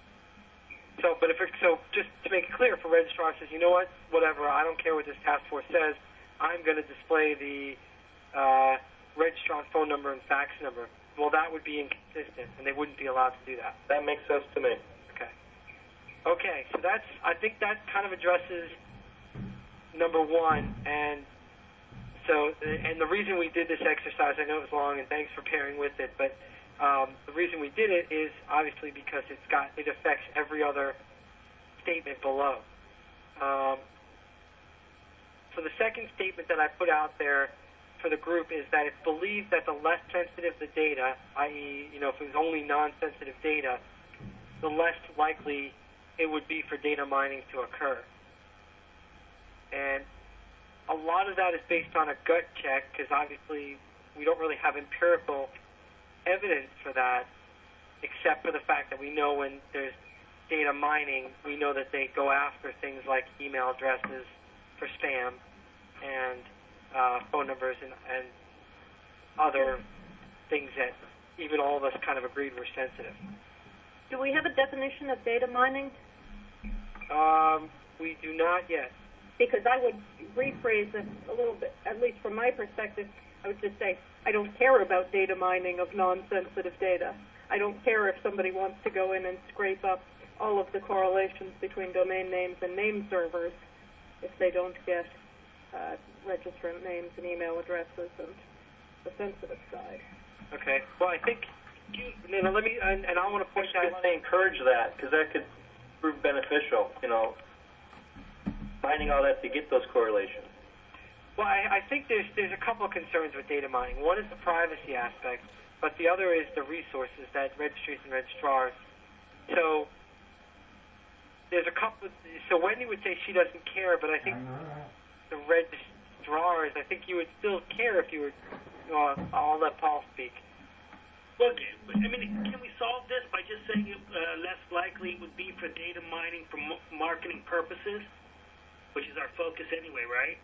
So, but if it, so, just to make it clear, if a registrar says, you know what, whatever, I don't care what this task force says, I'm going to display the uh, registrar's phone number and fax number. Well, that would be inconsistent, and they wouldn't be allowed to do that. That makes sense to me. Okay. Okay, so that's, I think that kind of addresses number one, and so, and the reason we did this exercise, I know it was long, and thanks for pairing with it, but um, the reason we did it is obviously because it's got, it affects every other statement below. Um, So the second statement that I put out there for the group is that it's believed that the less sensitive the data, that is, you know, if it was only non-sensitive data, the less likely it would be for data mining to occur. And a lot of that is based on a gut check, because obviously we don't really have empirical evidence for that, except for the fact that we know when there's data mining, we know that they go after things like email addresses for spam and uh, phone numbers and, and other things that even all of us kind of agreed were sensitive. Do we have a definition of data mining? Um, we do not yet. Because I would rephrase it a little bit, at least from my perspective, I would just say, I don't care about data mining of non-sensitive data. I don't care if somebody wants to go in and scrape up all of the correlations between domain names and name servers if they don't get uh, registrant names and email addresses and the sensitive side. Okay. Well, I think, you know, let me, and, and I want to point I out. want to encourage that because that could prove beneficial, you know, mining all that to get those correlations. Well, I, I think there's there's a couple of concerns with data mining. One is the privacy aspect, but the other is the resources that registries and registrars. So there's a couple. So Wendy would say she doesn't care, but I think the registrars, I think you would still care if you were. Well, I'll let Paul speak. Well, I mean, can we solve this by just saying it, uh, less likely it would be for data mining for m- marketing purposes, which is our focus anyway, right?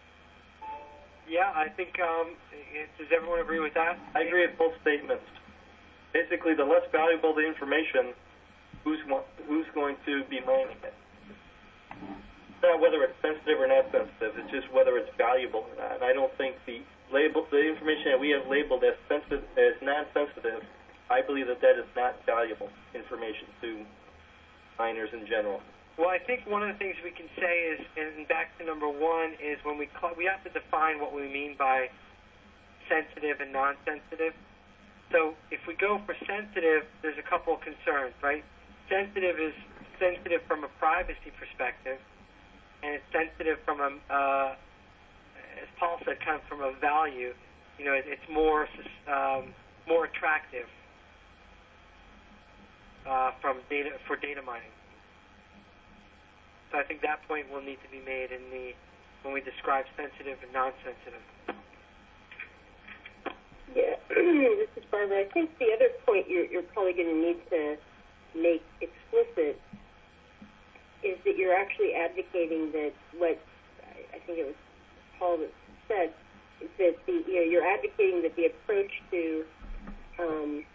Yeah, I think. Um, does everyone agree with that? I agree with both statements. Basically, the less valuable the information, who's who's going to be mining it? It's not whether it's sensitive or not sensitive. It's just whether it's valuable or not. And I don't think the label, the information that we have labeled as sensitive, as non-sensitive, I believe that that is not valuable information to miners in general. Well, I think one of the things we can say is, and back to number one, is when we cl- we have to define what we mean by sensitive and non-sensitive. So if we go for sensitive, there's a couple of concerns, right? Sensitive is sensitive from a privacy perspective, and it's sensitive from a, uh, as Paul said, kind of from a value. You know, it, it's more um, more attractive uh, from data for data mining. So I think that point will need to be made in the when we describe sensitive and non-sensitive. Yeah, this is Barbara. I think the other point you're, you're probably going to need to make explicit is that you're actually advocating that what I think it was Paul that said is that the you know you're advocating that the approach to um,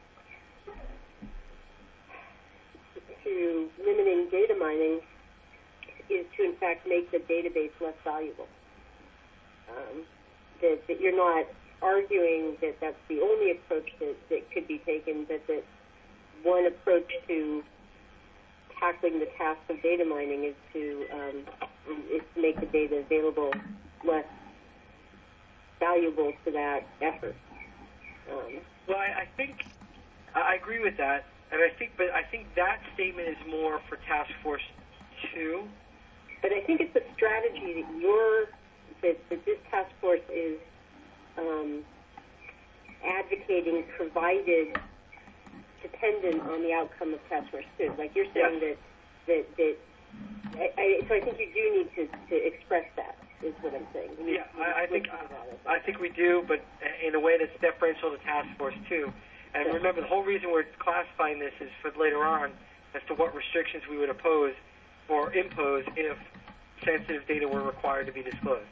to limiting data mining is to in fact make the database less valuable. Um, that, that you're not arguing that that's the only approach that, that could be taken, but that one approach to tackling the task of data mining is to um, is to make the data available less valuable to that effort. Um, well, I, I think I agree with that, and I think, but I think that statement is more for Task Force Two. But I think it's a strategy that you're that, that this task force is um, advocating, provided dependent on the outcome of Task Force Two. Like you're saying yes. that that that. I, I, so I think you do need to, to express that. Is what I'm saying. You yeah, I, I think I, I think we do, but in a way that's deferential to Task Force Two. And yeah. Remember, the whole reason we're classifying this is for later on as to what restrictions we would oppose or impose if sensitive data were required to be disclosed.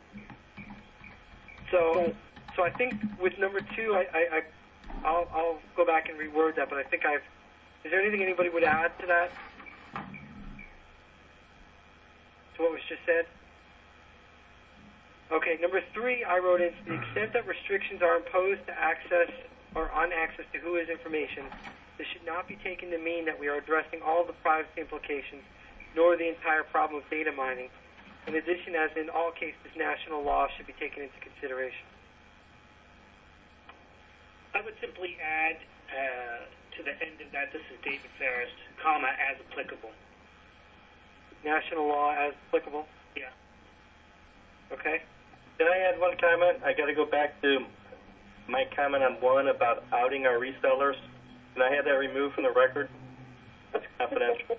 So, right. so I think with number two, I, I, I I'll, I'll go back and reword that. But I think I've. Is there anything anybody would add to that? To what was just said? Okay, number three, I wrote in, to the extent that restrictions are imposed to access or on access to W H O's information, this should not be taken to mean that we are addressing all the privacy implications, nor the entire problem of data mining. In addition, as in all cases, national law should be taken into consideration. I would simply add uh, to the end of that, this is David Ferris, comma, as applicable. National law as applicable? Yeah. Okay. Can I add one comment? I got to go back to my comment on one about outing our resellers. Can I have that removed from the record? That's confidential.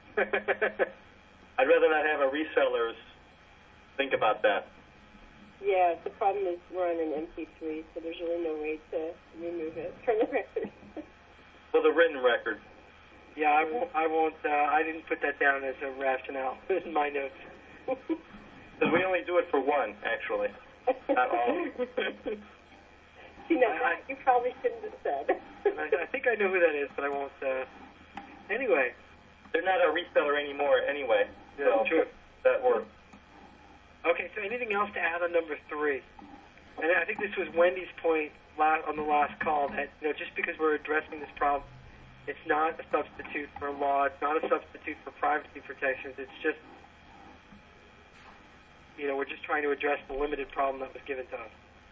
I'd rather not have our resellers think about that. Yeah, the problem is we're on an M P three, so there's really no way to remove it from the record. Well, the written record. Yeah, I won't. I, won't uh, I didn't put that down as a rationale in my notes. Because we only do it for one, actually. Not all. You know, I, you probably shouldn't have said. I, I think I know who that is, but I won't. Uh... Anyway. They're not a reseller anymore anyway. Yeah, so true. That works. Okay, so anything else to add on number three? And I think this was Wendy's point on the last call, that you know, just because we're addressing this problem, it's not a substitute for law. It's not a substitute for privacy protections. It's just, you know, we're just trying to address the limited problem that was given to us.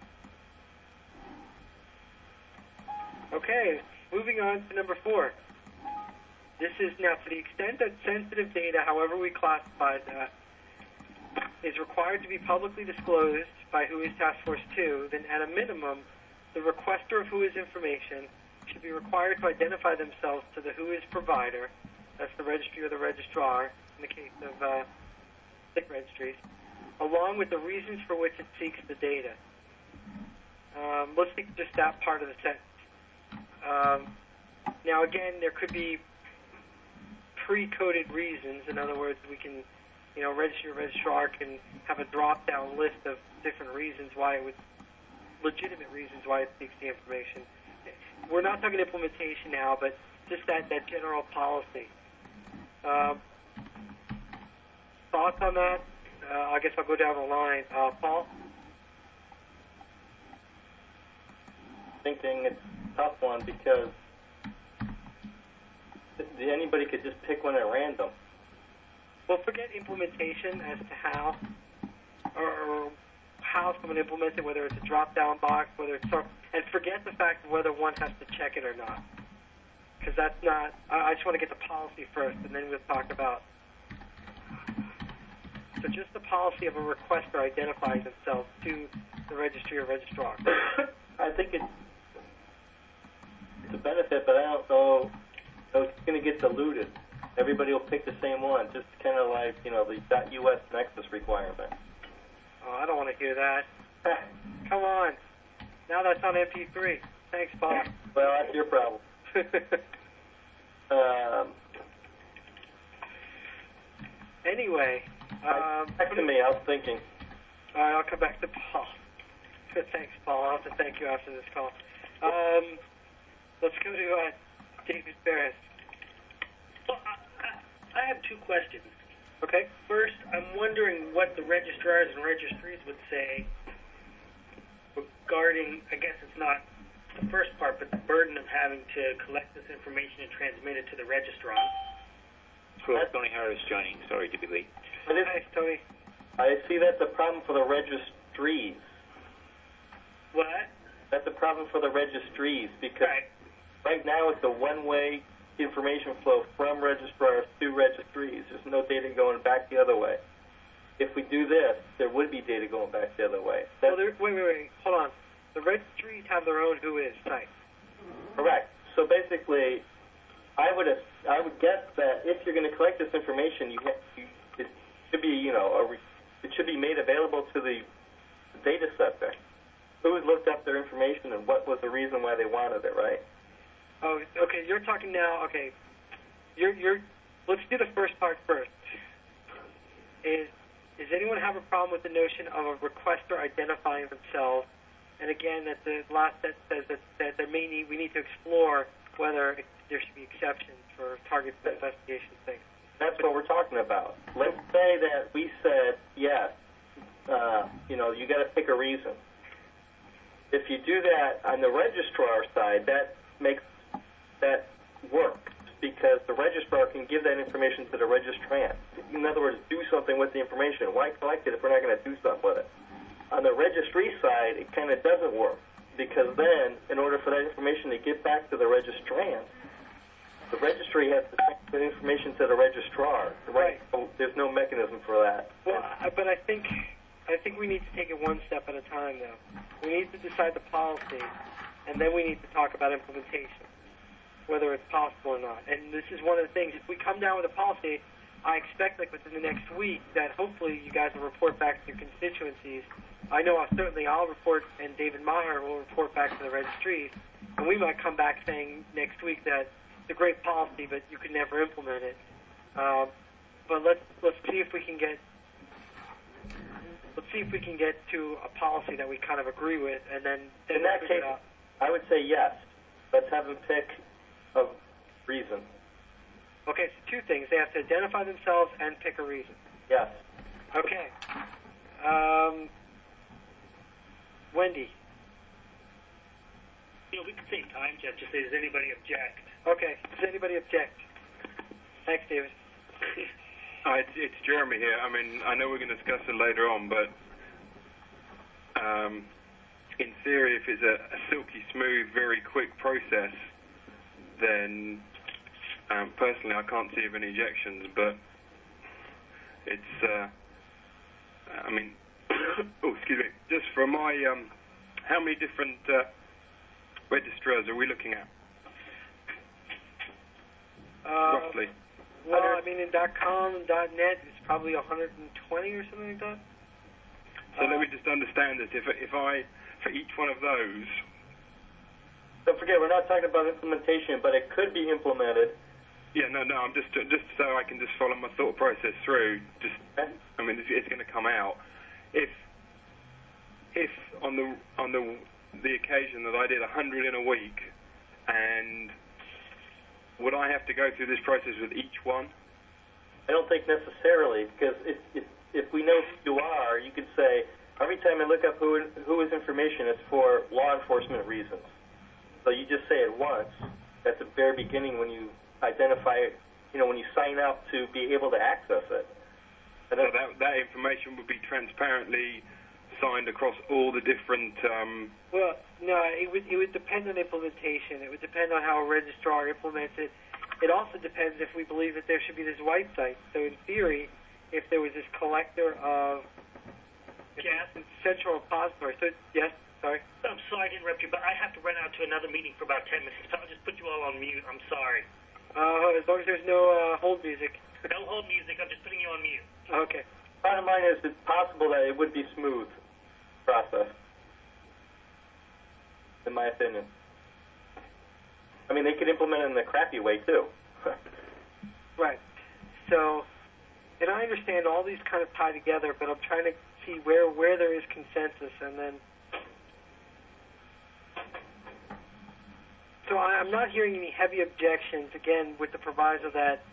Okay, moving on to number four. This is now to the extent that sensitive data, however we classify that, is required to be publicly disclosed by W H O's Task Force Two, then at a minimum, the requester of W H O's information should be required to identify themselves to the W H O's provider, that's the registry or the registrar in the case of uh, sick registries, along with the reasons for which it seeks the data. Um, let's take just that part of the sentence. Um, now, again, there could be pre-coded reasons. In other words, we can, you know, registry or registrar can have a drop-down list of different reasons why it would, legitimate reasons why it seeks the information. We're not talking implementation now, but just that, that general policy. Um, thoughts on that? Uh, I guess I'll go down the line. Uh, Paul? Thinking it's a tough one because anybody could just pick one at random. well, forget implementation as to how, or, or how someone implements it, whether it's a drop-down box, whether it's some, and forget the fact of whether one has to check it or not. Because that's not, I, I just want to get the policy first, and then we'll talk about. So just the policy of a requester identifying themselves to the registry or registrar. I think it's, it's a benefit, but I don't know, know it's going to get diluted. Everybody will pick the same one, just kind of like, you know, the .us nexus requirement. Oh, I don't want to hear that. Come on. Now that's on M P three. Thanks, Paul. Well, that's your problem. um, anyway. Um, back to me, I was thinking. All right, I'll come back to Paul. Thanks, Paul. I'll have to thank you after this call. Um, let's go to uh, David Barris. Well, I, I have two questions. Okay. First, I'm wondering what the registrars and registries would say regarding, I guess it's not the first part, but the burden of having to collect this information and transmit it to the registrar. Hello, Tony Harris joining. Sorry to be late. Hi, Tony. I see that's a problem for the registries. What? That's a problem for the registries because right, right now it's a one-way information flow from registrars to registries. There's no data going back the other way. If we do this, there would be data going back the other way. Well, wait, wait, wait. Hold on. The registries have their own Who Is site. Correct. So basically, I would I would guess that if you're going to collect this information, you, ha- you it should be you know a re- it should be made available to the data subject. Who has looked up their information and what was the reason why they wanted it, right? Oh, okay. You're talking now. Okay, you're you're. Let's do the first part first. Is does anyone have a problem with the notion of a requester identifying themselves? And again, that the last set says that, that there may need we need to explore whether it, there should be exceptions for target investigation things. That's what we're talking about. Let's say that we said yes. Uh, you know, you got to pick a reason. If you do that on the registrar side, that makes that work because the registrar can give that information to the registrant. In other words, do something with the information. Why collect it if we're not going to do something with it? On the registry side, it kind of doesn't work because then, in order for that information to get back to the registrant, the registry has to send the information to the registrar. Right. So there's no mechanism for that. Well, I, but I think I think we need to take it one step at a time, though. We need to decide the policy, and then we need to talk about implementation, whether it's possible or not. And this is one of the things. If we come down with a policy, I expect, like within the next week, that hopefully you guys will report back to your constituencies. I know I'll, certainly I'll report, and David Maher will report back to the registries, and we might come back saying next week that it's a great policy, but you could never implement it. Um, but let's let's see if we can get let's see if we can get to a policy that we kind of agree with, and then, then in that figure case, it out. I would say yes. Let's have them pick a reason. Okay, so two things. They have to identify themselves and pick a reason. Yes. Okay. Um, Wendy. You know, we could save time, Jeff. Just say, does anybody object? Okay. Does anybody object? Thanks, David. Uh, it's, it's Jeremy here. I mean, I know we're going to discuss it later on, but um, in theory, if it's a, a silky smooth, very quick process, then um, personally I can't see of any objections, but it's, uh, I mean, oh, excuse me, just for my, um, how many different uh, registrars are we looking at, Uh, roughly? Well, I mean, in .com and .net, it's probably one hundred twenty or something like that. So uh, let me just understand this. If, if I, for each one of those, Don't forget, we're not talking about implementation, but it could be implemented. yeah, no, no, I'm just just so I can just follow my thought process through. Just, I mean, it's, it's going to come out. If if on the on the the occasion that I did one hundred in a week, and would I have to go through this process with each one? I don't think necessarily, because if, if, if we know who you are, you could say, every time I look up who, who is information, it's for law enforcement reasons. So you just say it once at the very beginning when you identify you know, when you sign up to be able to access it. And so that that information would be transparently signed across all the different. Um, well, no, it would it would depend on implementation. It would depend on how a registrar implements it. It also depends if we believe that there should be this white site. So in theory, if there was this collector of yes. central repository. So yes, sorry. I'm sorry to interrupt you, but I have to run out to another meeting for about ten minutes. So I'll just put you all on mute. I'm sorry. Uh, as long as there's no uh, hold music. No hold music. I'm just putting you on mute. Okay. Bottom line is, it's possible that it would be smooth process, in my opinion. I mean, they could implement it in the crappy way, too. Right. So, and I understand all these kind of tie together, but I'm trying to see where, where there is consensus, and then... So I, I'm not hearing any heavy objections, again, with the proviso that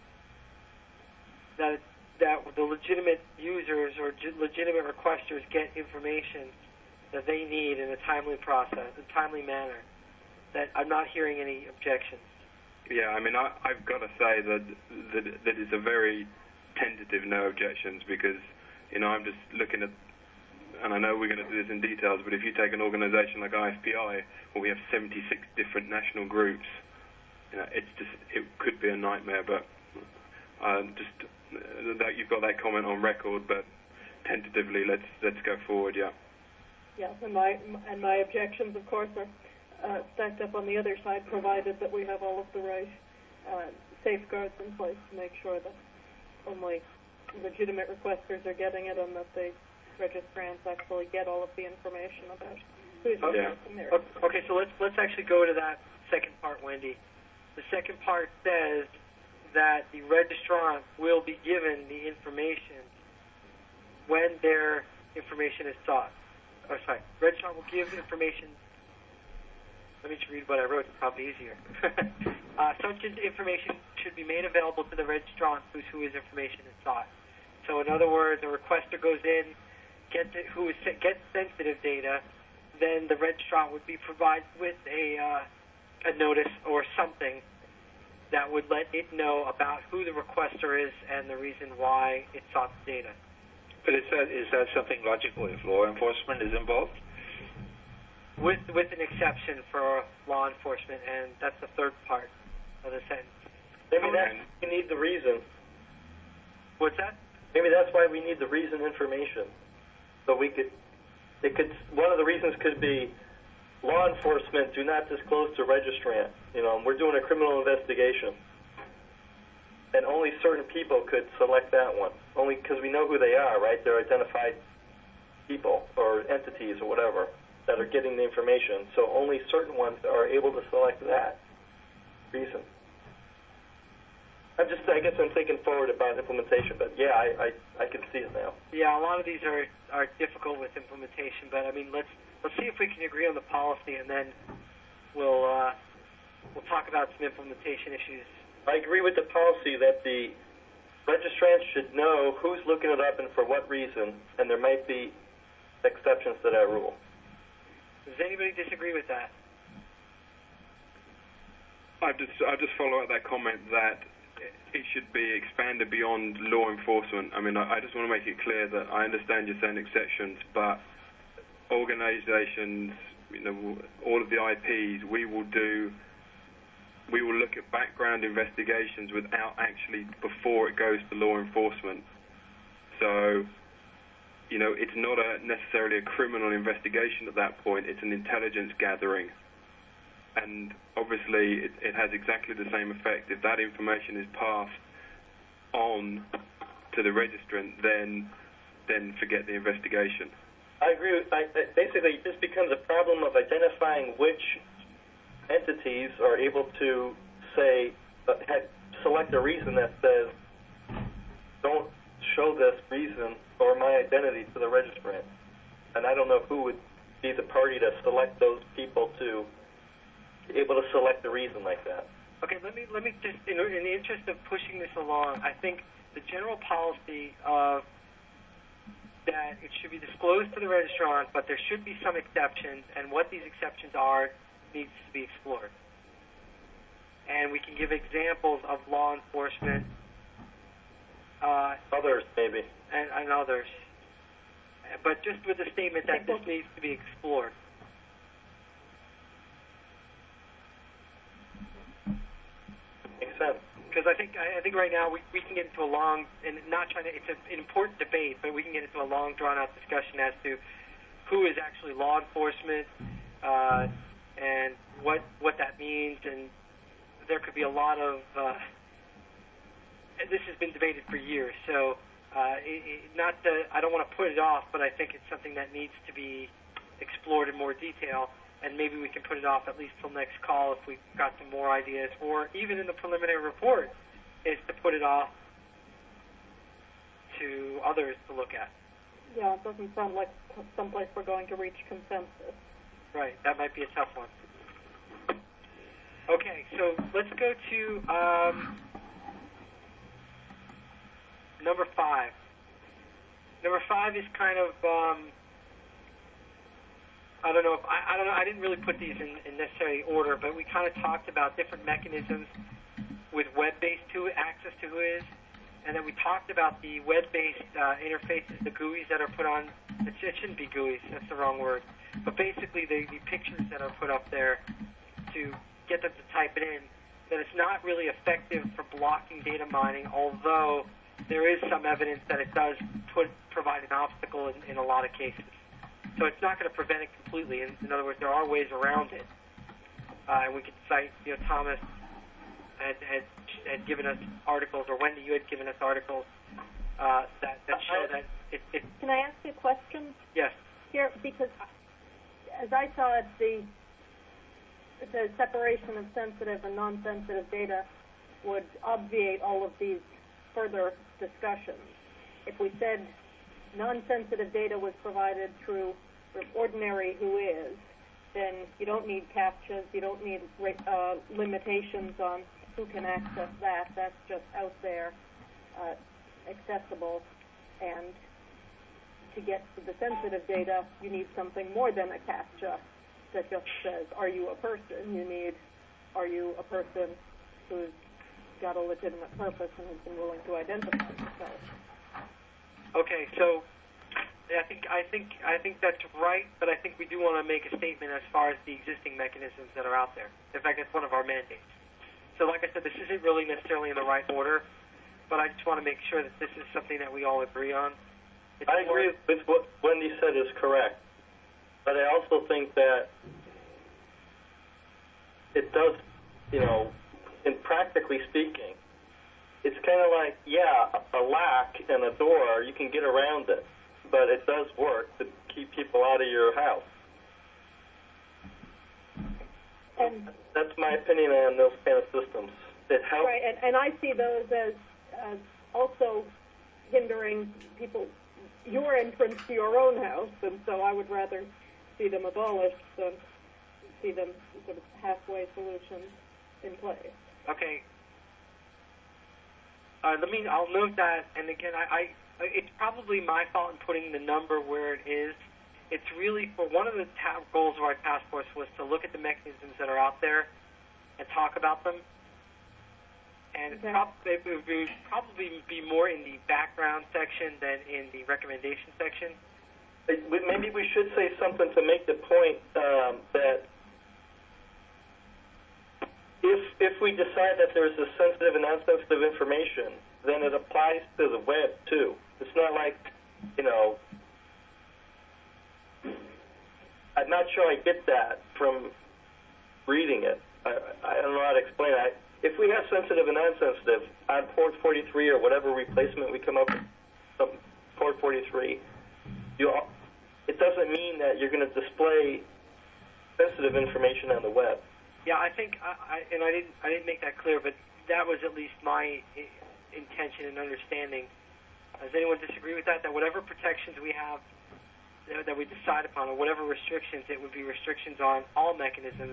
that that the legitimate users or ge- legitimate requesters get information that they need in a timely process, a timely manner. That I'm not hearing any objections. Yeah, I mean, I, I've got to say that, that that it's a very tentative no objections because, you know, I'm just looking at, and I know we're going to do this in details, but if you take an organization like I F P I, where we have seventy-six different national groups, you know, it's just, it could be a nightmare, but um, just uh, that you've got that comment on record, but tentatively, let's let's go forward, yeah. Yeah, and my, and my objections, of course, are Uh, stacked up on the other side, provided that we have all of the right uh, safeguards in place to make sure that only legitimate requesters are getting it and that the registrants actually get all of the information about who's Okay. requesting their Okay, so let's let's actually go to that second part, Wendy. The second part says that the registrant will be given the information when their information is sought. Oh, sorry. Registrant will give information. Let me just read what I wrote. It's probably easier. uh, such information should be made available to the registrant whose whose information is sought. So, in other words, a requester goes in, gets it, who is gets sensitive data, then the registrant would be provided with a uh, a notice or something that would let it know about who the requester is and the reason why it sought the data. But is that is that something logical if law enforcement is involved? With with an exception for law enforcement, and that's the third part of the sentence. Maybe that's why we need the reason. What's that? Maybe that's why we need the reason information. So we could, it could, one of the reasons could be law enforcement do not disclose to registrant. You know, we're doing a criminal investigation. And only certain people could select that one. Only because we know who they are, right? They're identified people or entities or whatever that are getting the information, so only certain ones are able to select that reason. I'm just, I guess I'm thinking forward about implementation, but yeah, I, I, I can see it now. Yeah, a lot of these are, are difficult with implementation, but I mean, let's let's see if we can agree on the policy, and then we'll uh, we'll talk about some implementation issues. I agree with the policy that the registrants should know who's looking it up and for what reason, and there might be exceptions to that rule. Does anybody disagree with that? I just I just follow up that comment that it should be expanded beyond law enforcement. I mean, I, I just want to make it clear that I understand you're saying exceptions, but organizations, you know, all of the I Ps, we will do, we will look at background investigations without actually, before it goes to law enforcement. So, you know, it's not a necessarily a criminal investigation at that point. It's an intelligence gathering. And obviously, it, it has exactly the same effect. If that information is passed on to the registrant, then then forget the investigation. I agree with, I, basically, this becomes a problem of identifying which entities are able to say, uh, have, select a reason that says, don't show this reason or my identity to the registrant. And I don't know who would be the party to select those people to be able to select the reason like that. Okay, let me let me just, in, in the interest of pushing this along, I think the general policy of that it should be disclosed to the registrant, but there should be some exceptions, and what these exceptions are needs to be explored. and we can give examples of law enforcement. Uh, others, maybe. And, and others. But just with the statement that this needs to be explored. Makes sense. Because I think I think right now we, we can get into a long, and not trying to, it's a, an important debate, but we can get into a long, drawn-out discussion as to who is actually law enforcement, uh, and what what that means, and there could be a lot of, uh, this has been debated for years, so uh, it, it, not that, I don't want to put it off, but I think it's something that needs to be explored in more detail, and maybe we can put it off at least till next call if we've got some more ideas, or even in the preliminary report, is to put it off to others to look at. Yeah, it doesn't sound like someplace we're going to reach consensus. Right, that might be a tough one. Okay, so let's go to um, number five. Number five is kind of, um, I don't know, if, I, I don't know, I didn't really put these in, in necessary order, but we kind of talked about different mechanisms with web-based to access to who is, and then we talked about the web-based uh, interfaces, the G U Is that are put on, it, it shouldn't be G U Is, that's the wrong word, but basically the, the pictures that are put up there to get them to type it in, that it's not really effective for blocking data mining, although there is some evidence that it does put, provide an obstacle in, in a lot of cases. So it's not going to prevent it completely. In, in other words, there are ways around it. Uh, and we could cite, you know, Thomas had, had, had given us articles, or Wendy, you had given us articles uh, that, that show that it, it... Can I ask you a question? Yes. Here, because as I saw it, the, the separation of sensitive and non-sensitive data would obviate all of these further discussions. If we said non-sensitive data was provided through ordinary who is, then you don't need CAPTCHAs, you don't need uh, limitations on who can access that. That's just out there, uh, accessible. And to get to the sensitive data, you need something more than a CAPTCHA that just says, are you a person? You need, are you a person who's got a legitimate purpose and has been willing to identify yourself? Okay, so I think I think I think that's right, but I think we do want to make a statement as far as the existing mechanisms that are out there. In fact, that's one of our mandates. So, like I said, this isn't really necessarily in the right order, but I just want to make sure that this is something that we all agree on. It's I agree with what Wendy said is correct, but I also think that it does, you know, in practically speaking, it's kind of like, yeah, a lock and a door, you can get around it, but it does work to keep people out of your house. And that's my opinion on those kind of systems. It helps. Right, and, and I see those as, as also hindering people, your entrance to your own house, and so I would rather see them abolished than see them sort of halfway solutions in place. Okay. Uh, let me. I'll note that, and again, I, I, it's probably my fault in putting the number where it is. It's really for one of the ta- goals of our task force was to look at the mechanisms that are out there and talk about them. And Okay. it's prob- it would be, probably be more in the background section than in the recommendation section. It- we- Maybe we should say something to make the point um, that if if we decide that there's a sensitive and non-sensitive information, then it applies to the web too. It's not like, you know, I'm not sure I get that from reading it. I, I don't know how to explain it. I, if we have sensitive and non-sensitive on port forty-three or whatever replacement we come up with, some port forty-three, you all, it doesn't mean that you're going to display sensitive information on the web. Yeah, I think, I, I, and I didn't, I didn't make that clear, but that was at least my I- intention and understanding. Does anyone disagree with that? That whatever protections we have that, that we decide upon, or whatever restrictions, it would be restrictions on all mechanisms,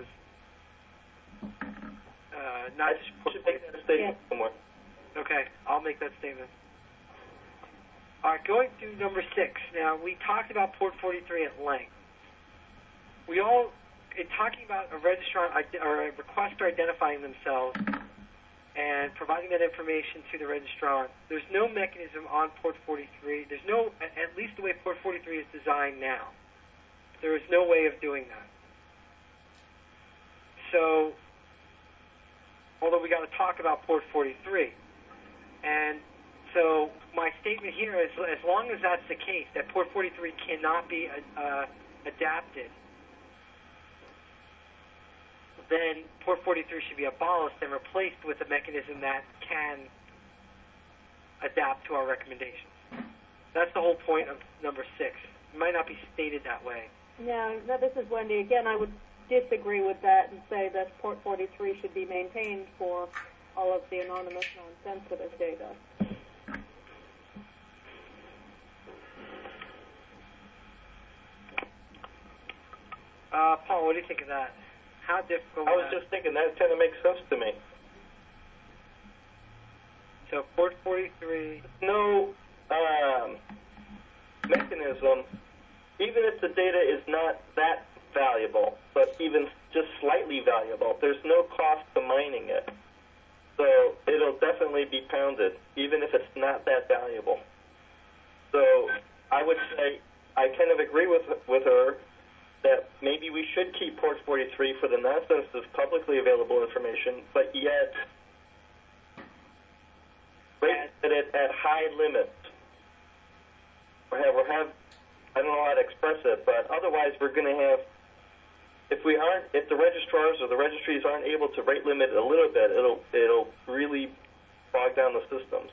uh, not I just. should make that statement somewhere. Okay, I'll make that statement. All right, going to number six. Now, we talked about Port forty-three at length. We all in talking about a registrant ide- or a requester identifying themselves and providing that information to the registrant, there's no mechanism on Port forty-three. There's no, at least the way Port forty-three is designed now, there is no way of doing that. So, although we got to talk about Port forty-three, and so my statement here is, as long as that's the case, that Port forty-three cannot be uh, adapted, then Port forty-three should be abolished and replaced with a mechanism that can adapt to our recommendations. That's the whole point of number six. It might not be stated that way. Yeah, no, this is Wendy. Again, I would disagree with that and say that Port forty-three should be maintained for all of the anonymous, non-sensitive data. Uh, Paul, what do you think of that? How difficult? I was just thinking that kind of makes sense to me. So Port forty-three. No um, mechanism, even if the data is not that valuable, but even just slightly valuable, there's no cost to mining it. So it'll definitely be pounded, even if it's not that valuable. So I would say I kind of agree with with her that maybe we should keep Port forty-three for the non-sensitive, publicly available information, but yet rate it at high limits. Or have, or have, I don't know how to express it, but otherwise we're going to have, if we aren't, if the registrars or the registries aren't able to rate limit it a little bit, it'll it'll really bog down the systems.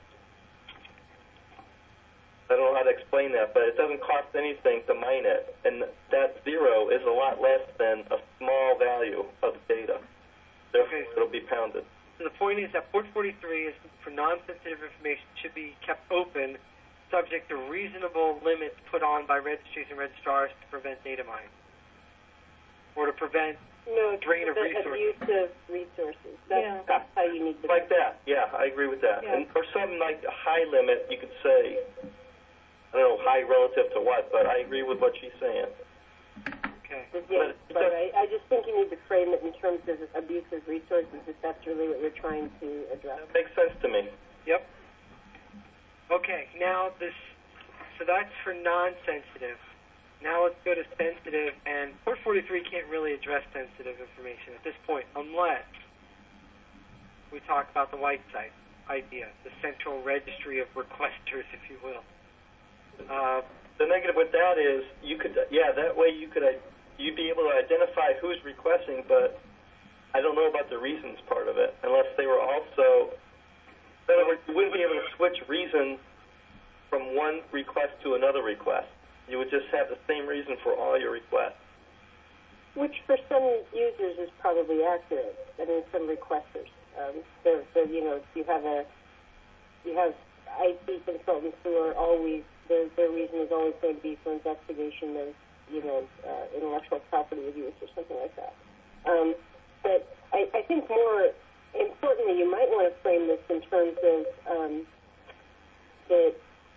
I don't know how to explain that, but it doesn't cost anything to mine it, and that zero is a lot less than a small value of data. Therefore, Okay. it'll be pounded. So the point is that Port forty-three is for non-sensitive information should be kept open, subject to reasonable limits put on by registries and registrars to prevent data mining, or to prevent No, drain of the resources. abuse of resources. That's, Yeah. that's how you need to. Like that, yeah, I agree with that. Yeah. And or something like a high limit, you could say, I don't know, high relative to what, but I agree with what she's saying. Okay. But yeah, But- but I, I just think you need to frame it in terms of abuse of resources, if that's really what you're trying to address. That makes sense to me. Yep. Okay, now this, so that's for non-sensitive. Now let's go to sensitive, and Port forty-three can't really address sensitive information at this point unless we talk about the white site idea, the central registry of requesters, if you will. Uh, The negative with that is you could, yeah, that way you could, uh, you'd be able to identify who's requesting, but I don't know about the reasons part of it, unless they were also, in other words, you wouldn't be able to switch reason from one request to another request. You would just have the same reason for all your requests. Which for some users is probably accurate. I mean, some requesters. Um, they're, they're, you know, you have a, you have I T consultants who are always, their, their reason is always going to be for investigation of, you know, uh, intellectual property abuse or something like that. Um, but I, I think more importantly, you might want to frame this in terms of um, that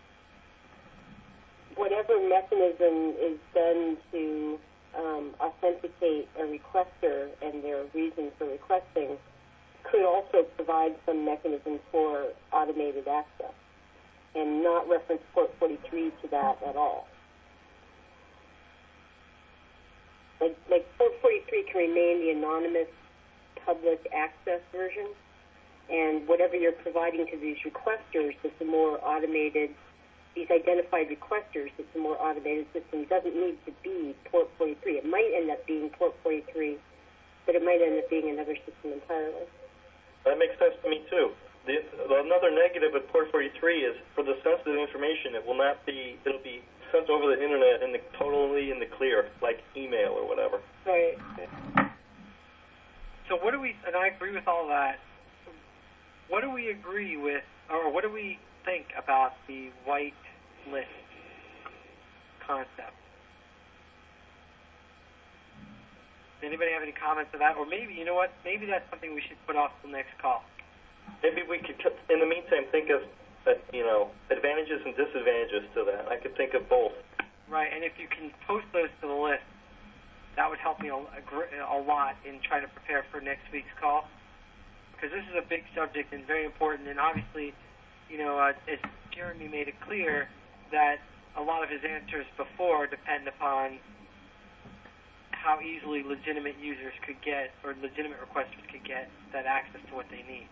whatever mechanism is done to um, authenticate a requester and their reason for requesting could also provide some mechanism for automated access and not reference Port forty-three to that at all. Like, like Port forty-three can remain the anonymous public access version, and whatever you're providing to these requesters, it's a more automated, these identified requesters, it's a more automated system. It doesn't need to be Port forty-three. It might end up being Port forty-three, but it might end up being another system entirely. That makes sense to me, too. The, another negative with Port forty-three is for the sensitive information, it will not be, it'll be sent over the internet in the, totally in the clear, like email or whatever. Right. so what do we, and I agree with all that, what do we agree with, or what do we think about the white list concept? Does anybody have any comments on that? Or maybe, you know what, maybe that's something we should put off till next call. Maybe we could, in the meantime, think of, uh, you know, advantages and disadvantages to that. I could think of both. Right, and if you can post those to the list, that would help me a, a, gr- a lot in trying to prepare for next week's call, because this is a big subject and very important. And obviously, you know, uh, as Jeremy made it clear, that a lot of his answers before depend upon how easily legitimate users could get, or legitimate requesters could get, that access to what they need.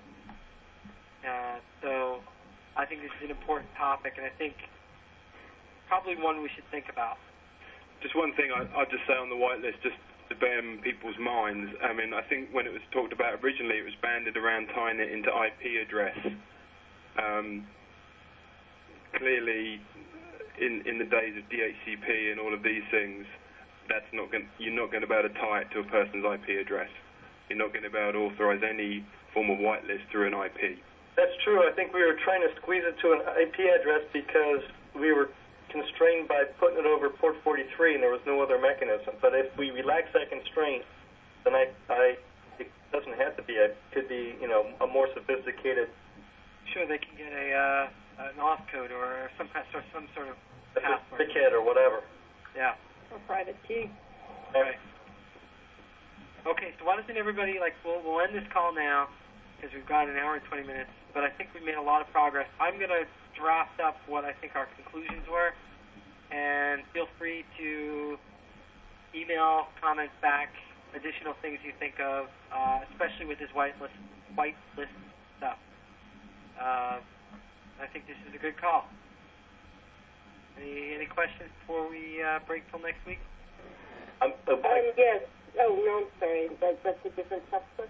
Uh, so I think this is an important topic, and I think probably one we should think about. Just one thing I, I'll just say on the whitelist, just to bear in people's minds. I mean, I think when it was talked about originally, it was banded around tying it into I P address. Um, clearly, in in the days of D H C P and all of these things, that's not going. You're not going to be able to tie it to a person's I P address. You're not going to be able to authorize any form of whitelist through an I P. That's true. I think we were trying to squeeze it to an I P address because we were constrained by putting it over port forty-three, and there was no other mechanism. But if we relax that constraint, then I, I it doesn't have to be. It could be, you know, a more sophisticated. Sure, they can get a uh, an auth code or some kind of, some sort of password. Certificate or whatever. Yeah. Or private key. Right. Okay, so why doesn't everybody, like, we'll, we'll end this call now, because we've got an hour and twenty minutes, but I think we made a lot of progress. I'm going to draft up what I think our conclusions were, and feel free to email comments back, additional things you think of, uh, especially with this whitelist, whitelist stuff. Uh, I think this is a good call. Any, any questions before we uh, break till next week? Um, uh, Um, yes. Oh, no, I'm sorry. That, that's a different subject.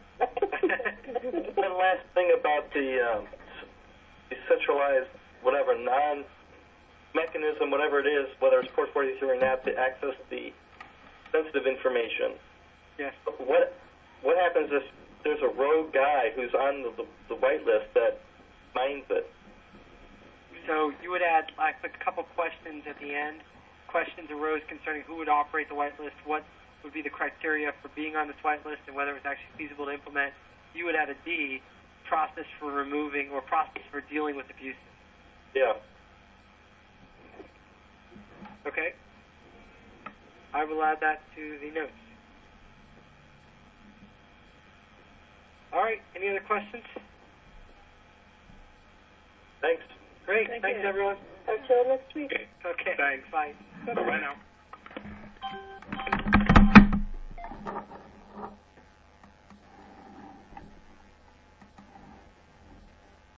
One last thing about the um, decentralized, whatever, non-mechanism, whatever it is, whether it's port forty-three or not, to access the sensitive information. Yes. What what happens if there's a rogue guy who's on the, the, the whitelist that mines it? So you would add like a couple questions at the end. Questions arose concerning who would operate the whitelist, what would be the criteria for being on this whitelist, and whether it was actually feasible to implement. You would add a D, process for removing or process for dealing with abuses. Yeah. Okay. I will add that to the notes. All right. Any other questions? Thanks. Great. Thank Thanks, you. everyone. Until next week. Okay. Okay. Thanks. Bye. Bye now.